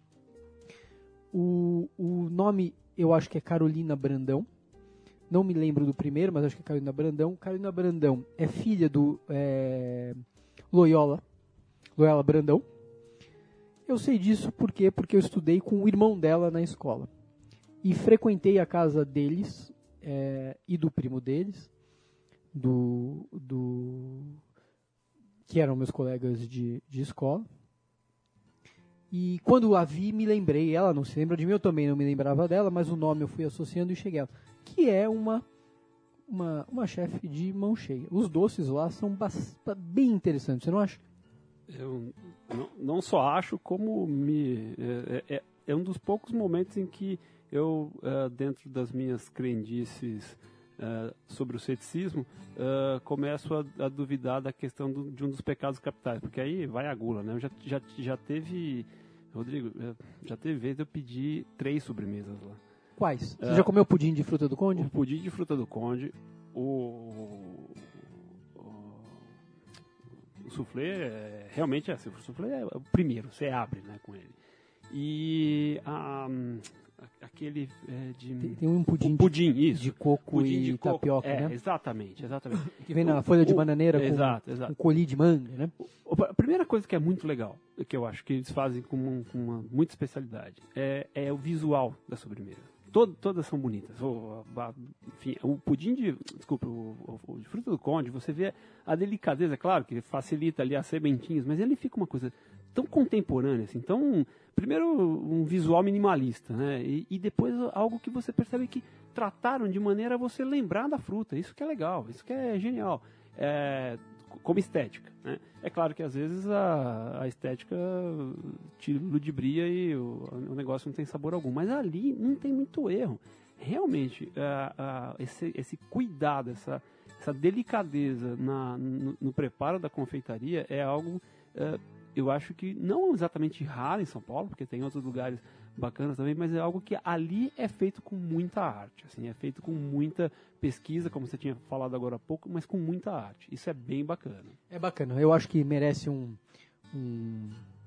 O, o nome eu acho que é Carolina Brandão, não me lembro do primeiro, mas acho que é Carolina Brandão. Carolina Brandão é filha do é, Loyola Loyola Brandão. Eu sei disso por quê? Porque eu estudei com o irmão dela na escola e frequentei a casa deles É, e do primo deles, do, do que eram meus colegas de, de escola. E quando a vi, me lembrei, ela não se lembra de mim, eu também não me lembrava dela, mas o nome eu fui associando e cheguei a ela, que é uma, uma, uma chefe de mão cheia. Os doces lá são bastante, bem interessantes, você não acha? Eu não, não só acho, como me é, é, é um dos poucos momentos em que eu, uh, dentro das minhas crendices uh, sobre o ceticismo, uh, começo a, a duvidar da questão do, de um dos pecados capitais, porque aí vai a gula, né? Eu já, já, já teve, Rodrigo, já teve vez de eu pedir três sobremesas lá. Quais? Você uh, já comeu pudim de fruta do conde? O pudim de fruta do conde, o... O soufflé, é, realmente é assim, o soufflé é o primeiro, você abre, né, com ele. E a... aquele é, de... Tem, tem um pudim, pudim de, isso. de coco pudim e de coco. tapioca, é, né? Exatamente, exatamente. Que vem na folha de o, bananeira o, com exato, exato. um colhi de manga, né? A primeira coisa que é muito legal, que eu acho que eles fazem com, um, com uma muita especialidade, é, é o visual da sobremesa. Todo, todas são bonitas. O, a, enfim, o pudim de... Desculpa, o, o, o de fruta do conde, você vê a delicadeza, claro, que facilita ali as sementinhas, mas ele fica uma coisa tão contemporânea, assim, tão... Primeiro, um visual minimalista, né? E, e depois algo que você percebe que trataram de maneira a você lembrar da fruta. Isso que é legal, isso que é genial. É, como estética, né? É claro que às vezes a, a estética te ludibria e o, o negócio não tem sabor algum, mas ali não tem muito erro. Realmente, a, a, esse, esse cuidado, essa, essa delicadeza na, no, no preparo da confeitaria é algo, é, eu acho que não exatamente raro em São Paulo, porque tem outros lugares bacanas também, mas é algo que ali é feito com muita arte, assim, é feito com muita pesquisa, como você tinha falado agora há pouco, mas com muita arte. Isso é bem bacana. É bacana. Eu acho que merece um, um,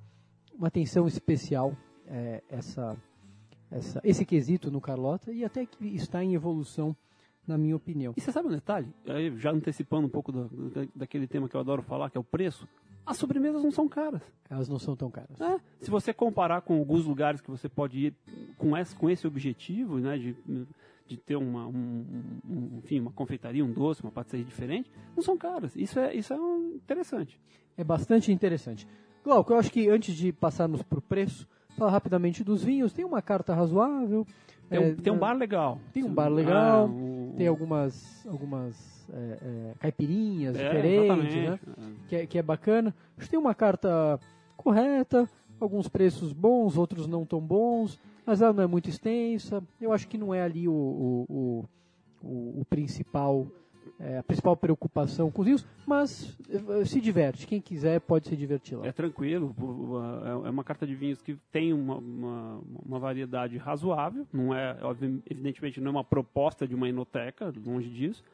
uma atenção especial é, essa, essa, esse quesito no Carlota, e até que está em evolução, na minha opinião. E você sabe um detalhe? Aí, já antecipando um pouco do, da, daquele tema que eu adoro falar, que é o preço. As sobremesas não são caras. Elas não são tão caras. É, se você comparar com alguns lugares que você pode ir com esse, com esse objetivo, né, de, de ter uma, um, um, enfim, uma confeitaria, um doce, uma patisserie diferente, não são caras. Isso é, isso é um, interessante. É bastante interessante. Glauco, eu acho que antes de passarmos para o preço, falar rapidamente dos vinhos. Tem uma carta razoável. Tem, é, um, tem um bar legal. Tem um bar legal. Ah, o... Tem algumas... algumas É, é, caipirinhas é, diferentes, né? que, é, que é bacana. Acho que tem uma carta correta, alguns preços bons, outros não tão bons, mas ela não é muito extensa. Eu acho que não é ali o, o, o, o principal, é, a principal preocupação com os vinhos, mas é, se diverte. Quem quiser pode se divertir lá. É tranquilo, é uma carta de vinhos que tem uma, uma, uma variedade razoável, não é, evidentemente não é uma proposta de uma enoteca, longe disso.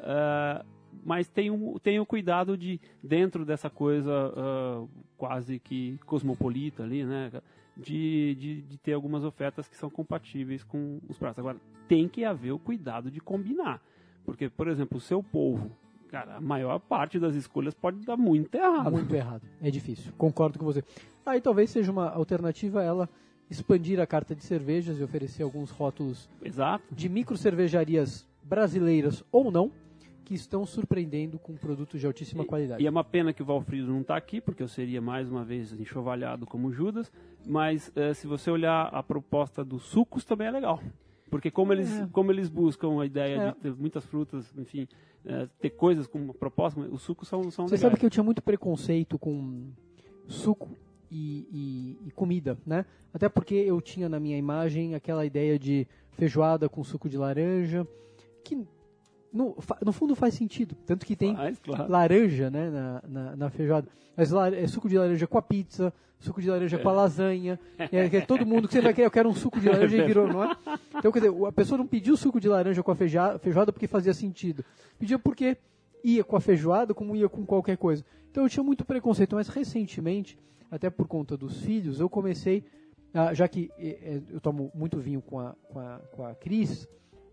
Uh, mas tem, um, tem o cuidado de, dentro dessa coisa uh, quase que cosmopolita ali, né, de, de, de ter algumas ofertas que são compatíveis com os pratos. Agora, tem que haver o cuidado de combinar, porque, por exemplo, o seu polvo, cara, a maior parte das escolhas pode dar muito errado. Muito errado, é difícil, concordo com você. Aí talvez seja uma alternativa ela expandir a carta de cervejas e oferecer alguns rótulos Exato. de micro cervejarias brasileiras ou não, que estão surpreendendo com produtos de altíssima e, qualidade. E é uma pena que o Valfrido não está aqui, porque eu seria mais uma vez enxovalhado como Judas, mas eh, se você olhar a proposta dos sucos também é legal. Porque como eles, é. como eles buscam a ideia é. de ter muitas frutas, enfim, eh, ter coisas com uma proposta, os sucos são, são Você legais. sabe que eu tinha muito preconceito com suco e, e, e comida, né? Até porque eu tinha na minha imagem aquela ideia de feijoada com suco de laranja, que... No, no fundo faz sentido, tanto que tem faz, claro. laranja, né, na, na, na feijoada, mas lar, é suco de laranja com a pizza, suco de laranja é. com a lasanha, é, é todo mundo que você vai querer, eu quero um suco de laranja e virou, não é? Então, quer dizer, a pessoa não pediu suco de laranja com a feijoada, feijoada porque fazia sentido, pediu porque ia com a feijoada como ia com qualquer coisa. Então eu tinha muito preconceito, mas recentemente, até por conta dos filhos, eu comecei, a, já que é, eu tomo muito vinho com a, com a, com a Cris,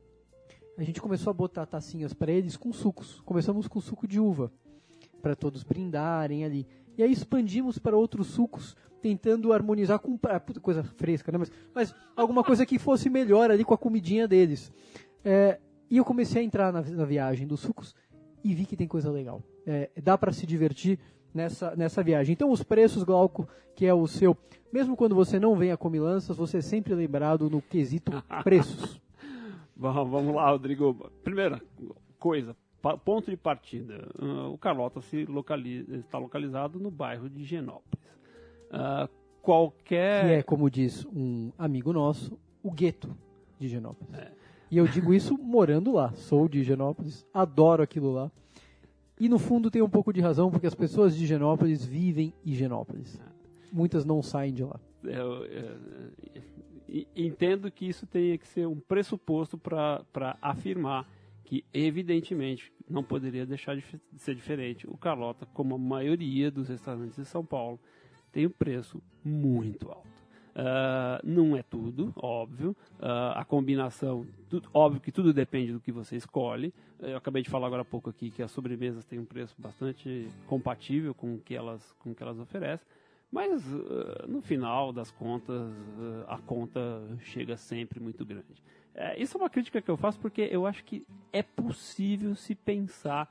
a gente começou a botar tacinhas para eles com sucos. Começamos com suco de uva, para todos brindarem ali. E aí expandimos para outros sucos, tentando harmonizar com... Ah, puta coisa fresca, né? Mas, mas alguma coisa que fosse melhor ali com a comidinha deles. É, e eu comecei a entrar na, na viagem dos sucos e vi que tem coisa legal. É, dá para se divertir nessa, nessa viagem. Então os preços, Glauco, que é o seu... Mesmo quando você não vem a comilanças, você é sempre lembrado no quesito preços. Vamos lá, Rodrigo. Primeira coisa, ponto de partida. Uh, o Carlota se localiza, está localizado no bairro de Higienópolis. Uh, qualquer... Que é, como diz um amigo nosso, o gueto de Higienópolis. É. E eu digo isso morando lá. Sou de Higienópolis, adoro aquilo lá. E no fundo tem um pouco de razão, porque as pessoas de Higienópolis vivem em Higienópolis. É. Muitas não saem de lá. Eu, eu, eu, entendo que isso tenha que ser um pressuposto para afirmar que, evidentemente, não poderia deixar de ser diferente. O Carlota, como a maioria dos restaurantes de São Paulo, tem um preço muito alto. Uh, não é tudo, óbvio. Uh, a combinação, tudo, óbvio que tudo depende do que você escolhe. Eu acabei de falar agora há pouco aqui que as sobremesas têm um preço bastante compatível com o que elas, com o que elas oferecem. Mas, uh, no final das contas, uh, a conta chega sempre muito grande. É, isso é uma crítica que eu faço porque eu acho que é possível se pensar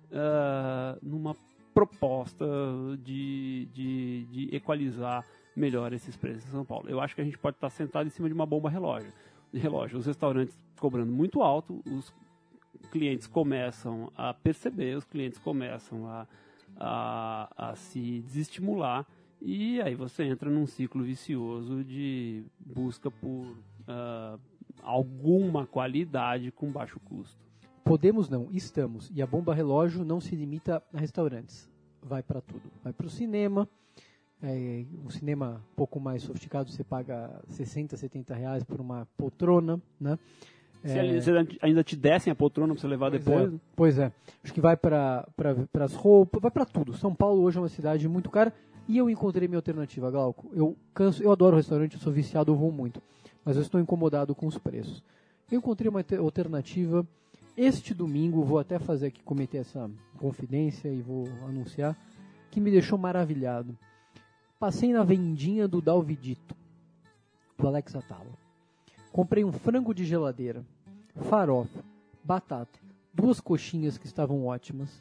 uh, numa proposta de, de, de equalizar melhor esses preços em São Paulo. Eu acho que a gente pode estar sentado em cima de uma bomba relógio. relógio. Os restaurantes cobrando muito alto, os clientes começam a perceber, os clientes começam a a, a se desestimular, e aí você entra num ciclo vicioso de busca por uh, alguma qualidade com baixo custo. Podemos não, estamos. E a bomba relógio não se limita a restaurantes. Vai para tudo. Vai para o cinema. É, um cinema um pouco mais sofisticado, você paga sessenta, setenta reais por uma poltrona, né? Se É, eles ainda te dessem a poltrona para você levar pois depois. É, pois é. Acho que vai para pra, as roupas, vai para tudo. São Paulo hoje é uma cidade muito cara e eu encontrei minha alternativa, Glauco. Eu canso, eu adoro restaurante, eu sou viciado, eu vou muito. Mas eu estou incomodado com os preços. Eu encontrei uma alternativa este domingo, vou até fazer aqui, cometer essa confidência e vou anunciar, que me deixou maravilhado. Passei na vendinha do Dalvidito, do Alex Atala. Comprei um frango de geladeira, farofa, batata, duas coxinhas que estavam ótimas,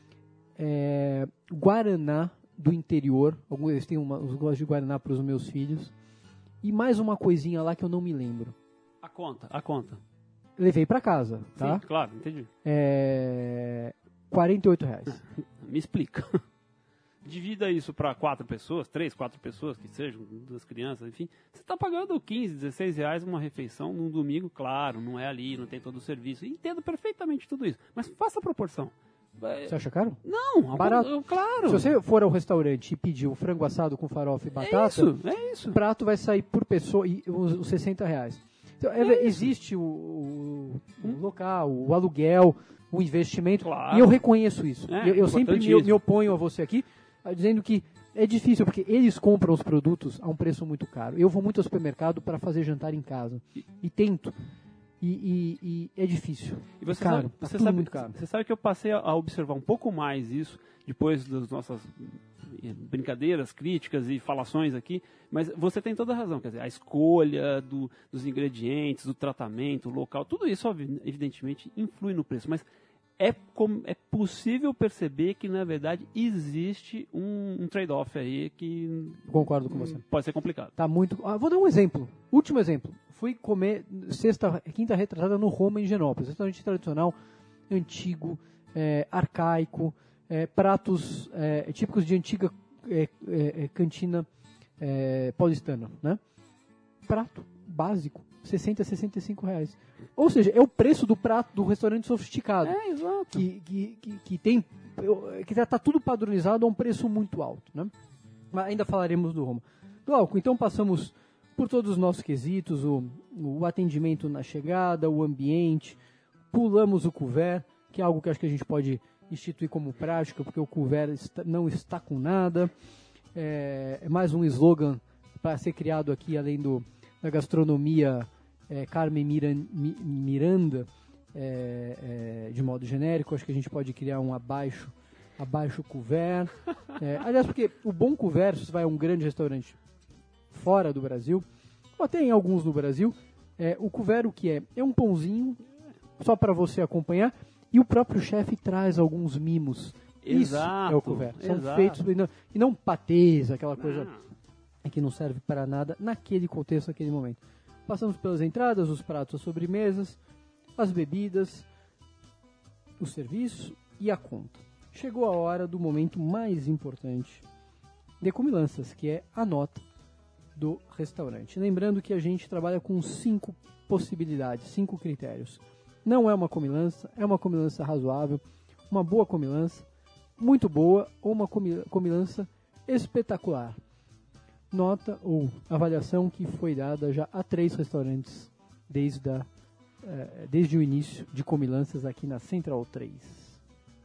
é, guaraná do interior, alguns eles têm uma, os gostos de guaraná para os meus filhos, e mais uma coisinha lá que eu não me lembro. A conta, a conta. Levei para casa, tá? Sim, claro, entendi. É, quarenta e oito reais. Me explica. Divida isso para quatro pessoas, três, quatro pessoas, que sejam, duas crianças, enfim. Você está pagando quinze, dezesseis reais uma refeição num domingo, claro, não é ali, não tem todo o serviço. Entendo perfeitamente tudo isso, mas faça a proporção. Você acha caro? Não, barato. Eu, claro. Se você for ao restaurante e pedir o frango assado com farofa e batata, é isso, é isso. O prato vai sair por pessoa e os, os sessenta reais. Então, é, existe o, o, o local, o aluguel, o investimento, claro. E eu reconheço isso. É, eu eu sempre me, me oponho a você aqui, dizendo que é difícil, porque eles compram os produtos a um preço muito caro. Eu vou muito ao supermercado para fazer jantar em casa. E, e tento. E, e, e é difícil. E você, é caro, sabe, você, tudo sabe, muito caro. Você sabe que eu passei a observar um pouco mais isso depois das nossas brincadeiras, críticas e falações aqui, mas você tem toda a razão, quer dizer, a escolha do, dos ingredientes, do tratamento, o local, tudo isso evidentemente influi no preço, mas é, com, é possível perceber que na verdade existe um, um trade-off aí que concordo com você. Pode ser complicado. Tá muito. Ah, vou dar um exemplo. Último exemplo. Fui comer sexta, quinta retrasada no Roma em Genópolis, restaurante tradicional, antigo, é, arcaico, é, pratos é, típicos de antiga é, é, cantina é, paulistana, né? Prato básico, sessenta, sessenta e cinco reais. Ou seja, é o preço do prato do restaurante sofisticado. É, exato. Que, que, que, que tem, que está tudo padronizado a um preço muito alto, né? Mas ainda falaremos do Roma. Glauco, então passamos por todos os nossos quesitos, o, o atendimento na chegada, o ambiente, pulamos o couvert, que é algo que acho que a gente pode instituir como prática, porque o couvert está, não está com nada. É, é mais um slogan para ser criado aqui, além do, da gastronomia é, Carmen Miran, Mi, Miranda, é, é, de modo genérico. Acho que a gente pode criar um abaixo, abaixo couvert. É, aliás, porque o bom couvert, se você vai a um grande restaurante fora do Brasil, ou até em alguns no Brasil, é, o couvert o que é? É um pãozinho só para você acompanhar, e o próprio chefe traz alguns mimos. Exato, isso é o couvert. São exato. feitos e não, e não patês, aquela coisa Não. que não serve para nada naquele contexto, naquele momento. Passamos pelas entradas, os pratos, as sobremesas, as bebidas, o serviço e a conta. Chegou a hora do momento mais importante de comilanças, que é a nota do restaurante. Lembrando que a gente trabalha com cinco possibilidades, cinco critérios. Não é uma comilança, é uma comilança razoável, uma boa comilança, muito boa ou uma comilança espetacular. Nota ou avaliação que foi dada já a três restaurantes desde, a, eh, desde o início de comilanças aqui na Central três.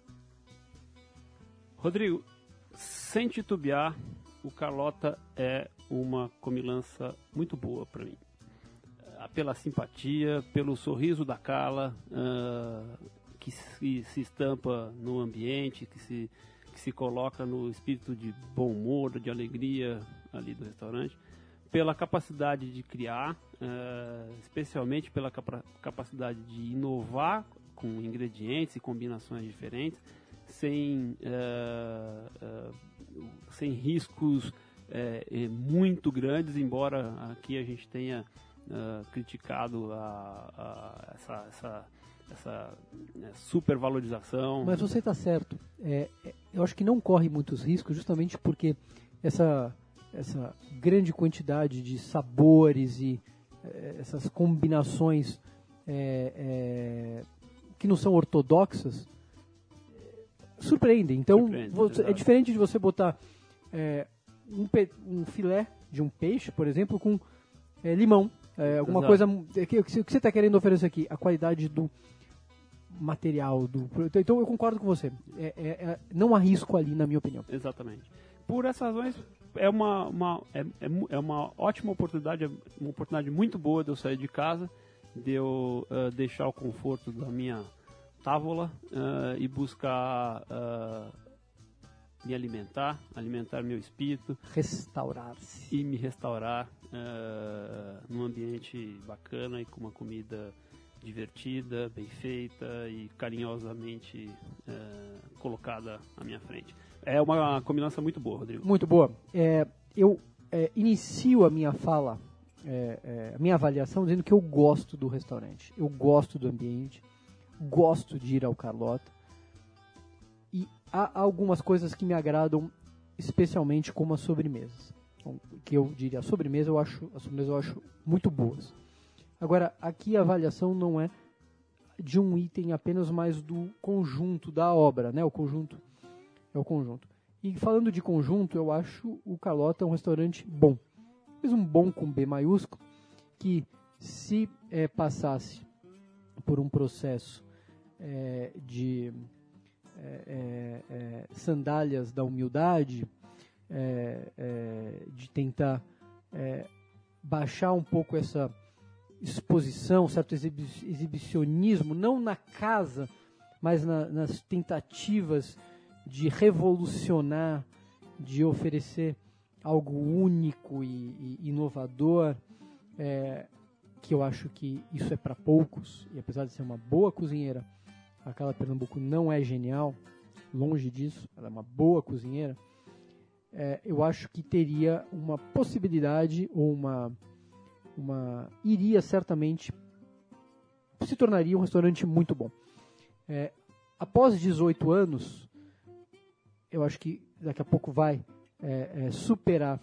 Rodrigo, sem titubear, o Carlota é uma comilança muito boa para mim. Pela simpatia, pelo sorriso da Carla, uh, que se, se estampa no ambiente, que se, que se coloca no espírito de bom humor, de alegria ali do restaurante, pela capacidade de criar, uh, especialmente pela capa- capacidade de inovar com ingredientes e combinações diferentes, sem, uh, uh, sem riscos uh, muito grandes, embora aqui a gente tenha Uh, criticado a, a, essa, essa, essa né, supervalorização. Mas você está certo. É, é, eu acho que não corre muitos riscos, justamente porque essa, essa grande quantidade de sabores e é, essas combinações é, é, que não são ortodoxas surpreendem. Então, Surpreende, você, é diferente de você botar é, um, pe, um filé de um peixe, por exemplo, com é, limão. É, alguma Exato. coisa. O que, que você está querendo oferecer aqui? A qualidade do material. Do, então, eu concordo com você. É, é, é, não há risco ali, na minha opinião. Exatamente. Por essas razões, é uma, uma, é, é, mu- é uma ótima oportunidade, é uma oportunidade muito boa de eu sair de casa, de eu uh, deixar o conforto da minha távola uh, e buscar uh, me alimentar, alimentar meu espírito Restaurar-se. e me restaurar uh, num ambiente bacana e com uma comida divertida, bem feita e carinhosamente uh, colocada à minha frente. É uma combinação muito boa, Rodrigo. Muito boa. É, eu é, inicio a minha fala, é, é, a minha avaliação, dizendo que eu gosto do restaurante. Eu gosto do ambiente. Gosto de ir ao Carlota. E há algumas coisas que me agradam, especialmente como as sobremesas. Então, que eu diria, a sobremesa eu acho, a sobremesa eu acho muito boas. Agora, aqui a avaliação não é de um item apenas, mas do conjunto da obra, né? O conjunto é o conjunto. E falando de conjunto, eu acho o Carlota um restaurante bom. Mas um bom com B maiúsculo, que se é, passasse por um processo é, de é, é, é, sandálias da humildade, é, é, de tentar é, baixar um pouco essa exposição, certo exibi- exibicionismo, não na casa, mas na, nas tentativas de revolucionar, de oferecer algo único e, e inovador, é, que eu acho que isso é para poucos, e apesar de ser uma boa cozinheira, a Carla Pernambuco não é genial, longe disso, ela é uma boa cozinheira, é, eu acho que teria uma possibilidade, ou uma, uma iria certamente, se tornaria um restaurante muito bom. É, após dezoito anos, eu acho que daqui a pouco vai é, é, superar,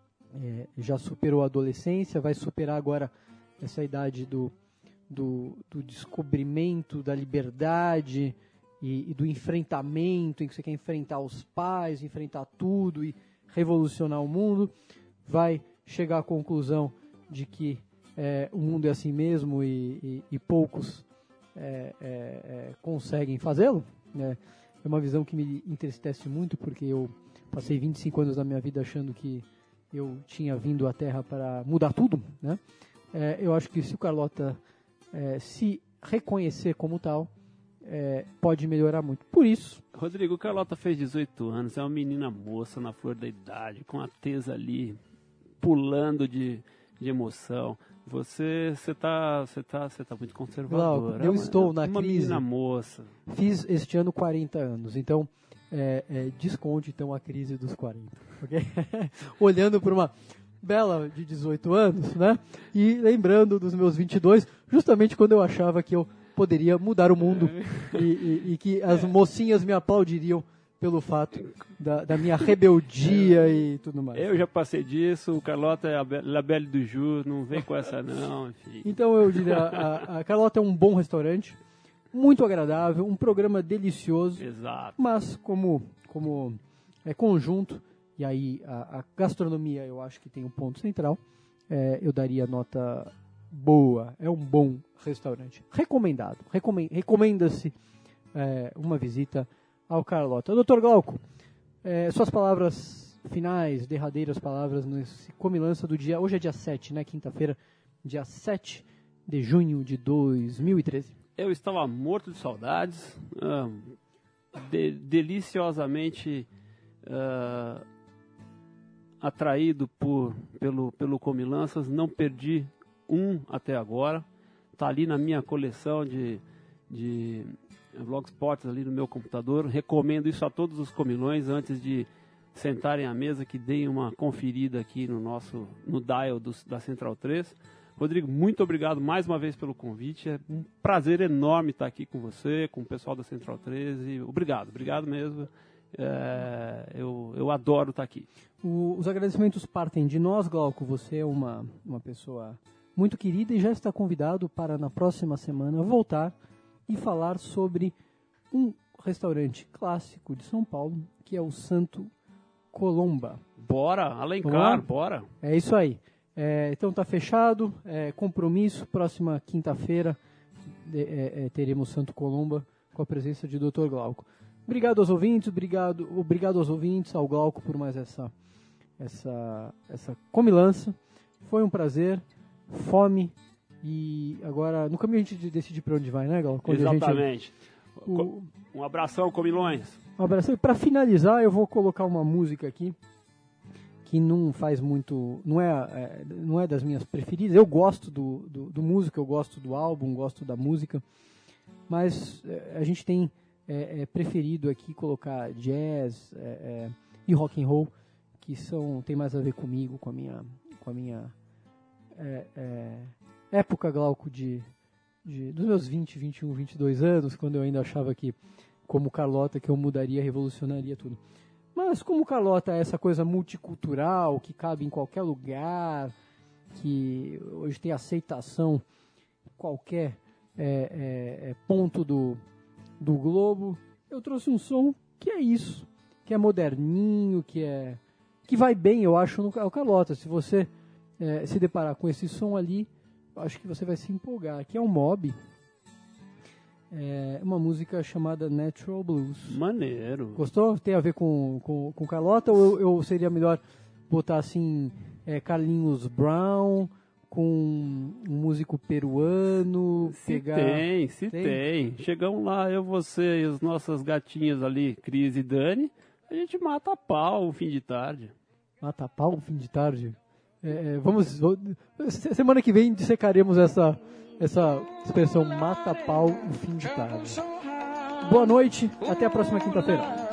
é, já superou a adolescência, vai superar agora essa idade do, do, do descobrimento, da liberdade e, e do enfrentamento, em que você quer enfrentar os pais, enfrentar tudo e revolucionar o mundo, vai chegar à conclusão de que é, o mundo é assim mesmo e, e, e poucos é, é, é, conseguem fazê-lo, né? É uma visão que me entristece muito, porque eu passei vinte e cinco anos da minha vida achando que eu tinha vindo à Terra para mudar tudo, né? É, eu acho que se o Carlota é, se reconhecer como tal, é, pode melhorar muito. Por isso... Rodrigo, o Carlota fez dezoito anos, é uma menina moça na flor da idade, com a tesa ali, pulando de, de emoção. Você você tá, você tá, você tá muito conservador. Glauco, é eu uma, estou é na uma crise. menina moça. Fiz este ano quarenta anos, então é, é, desconte então a crise dos quarenta, ok? Olhando para uma bela de dezoito anos, né? E lembrando dos meus vinte e dois, justamente quando eu achava que eu poderia mudar o mundo e, e, e que as mocinhas me aplaudiriam pelo fato da, da minha rebeldia e tudo mais. Eu já passei disso, o Carlota é a Be- La Belle du Jour, não vem com essa não, enfim. Então eu diria, a, a Carlota é um bom restaurante, muito agradável, um programa delicioso, Exato. mas como, como é conjunto, e aí a, a gastronomia eu acho que tem um ponto central, é, eu daria nota boa, é um bom restaurante. Recomendado, recomend, recomenda-se é, uma visita ao Carlota. doutor Glauco, é, suas palavras finais, derradeiras palavras nesse Comilança do dia, hoje é dia sete, né, quinta-feira, dia sete de junho de dois mil e treze. Eu estava morto de saudades, ah, de- deliciosamente ah, atraído por, pelo, pelo Comilanças, não perdi um até agora, está ali na minha coleção de, de Vlogspots ali no meu computador, recomendo isso a todos os comilões antes de sentarem à mesa, que deem uma conferida aqui no nosso, no dial do, da Central três, Rodrigo, muito obrigado mais uma vez pelo convite. É um prazer enorme estar aqui com você, com o pessoal da Central treze. Obrigado, obrigado mesmo. É, eu, eu adoro estar aqui. O, os agradecimentos partem de nós, Glauco. Você é uma, uma pessoa muito querida e já está convidado para, na próxima semana, voltar e falar sobre um restaurante clássico de São Paulo, que é o Santo Colomba. Bora, Alencar, bora. É isso aí. É, então tá fechado, é, compromisso, próxima quinta-feira é, é, teremos Santo Colomba com a presença de doutor Glauco. Obrigado aos ouvintes, obrigado, obrigado aos ouvintes, ao Glauco por mais essa, essa, essa comilança. Foi um prazer, fome, e agora no caminho a gente decide para onde vai, né, Glauco? Onde Exatamente. Gente, o, um abração, comilões. Um abração. E para finalizar, eu vou colocar uma música aqui que não faz muito, não é, é, não é das minhas preferidas. Eu gosto do, do, do músico, eu gosto do álbum, gosto da música, mas é, a gente tem é, é, preferido aqui colocar jazz é, é, e rock and roll, que são, tem mais a ver comigo, com a minha, com a minha é, é, época, Glauco, de, de, dos meus vinte, vinte e um, vinte e dois anos, quando eu ainda achava que, como Carlota, que eu mudaria, revolucionaria tudo. Mas como Carlota é essa coisa multicultural, que cabe em qualquer lugar, que hoje tem aceitação em qualquer é, é, ponto do, do globo, eu trouxe um som que é isso, que é moderninho, que, é, que vai bem, eu acho, no Carlota. Se você é, se deparar com esse som ali, eu acho que você vai se empolgar, que é um Mob. É uma música chamada Natural Blues. Maneiro. Gostou? Tem a ver com, com, com Carlota? Ou eu, eu seria melhor botar assim, é, Carlinhos Brown com um músico peruano? Se pegar... tem, se tem? tem. Chegamos lá, eu, você e as nossas gatinhas ali, Cris e Dani, a gente mata a pau o fim de tarde. Mata a pau o fim de tarde? É, é, vamos, semana que vem dissecaremos essa... essa expressão mata pau no fim de tarde. Boa noite, até a próxima quinta-feira.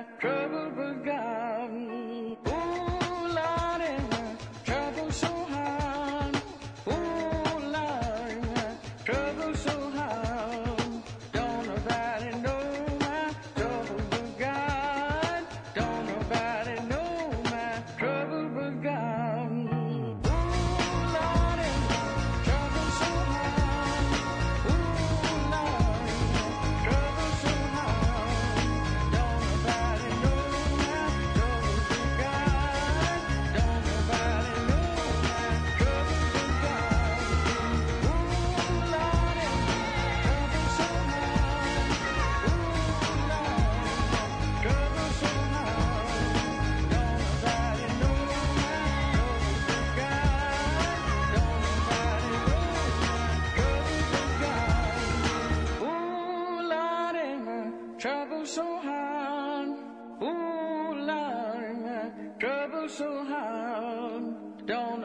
Trouble so high.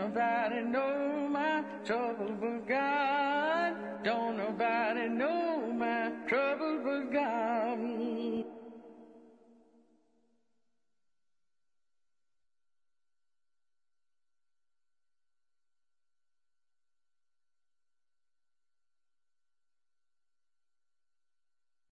nobody know my trouble but God. Don't nobody know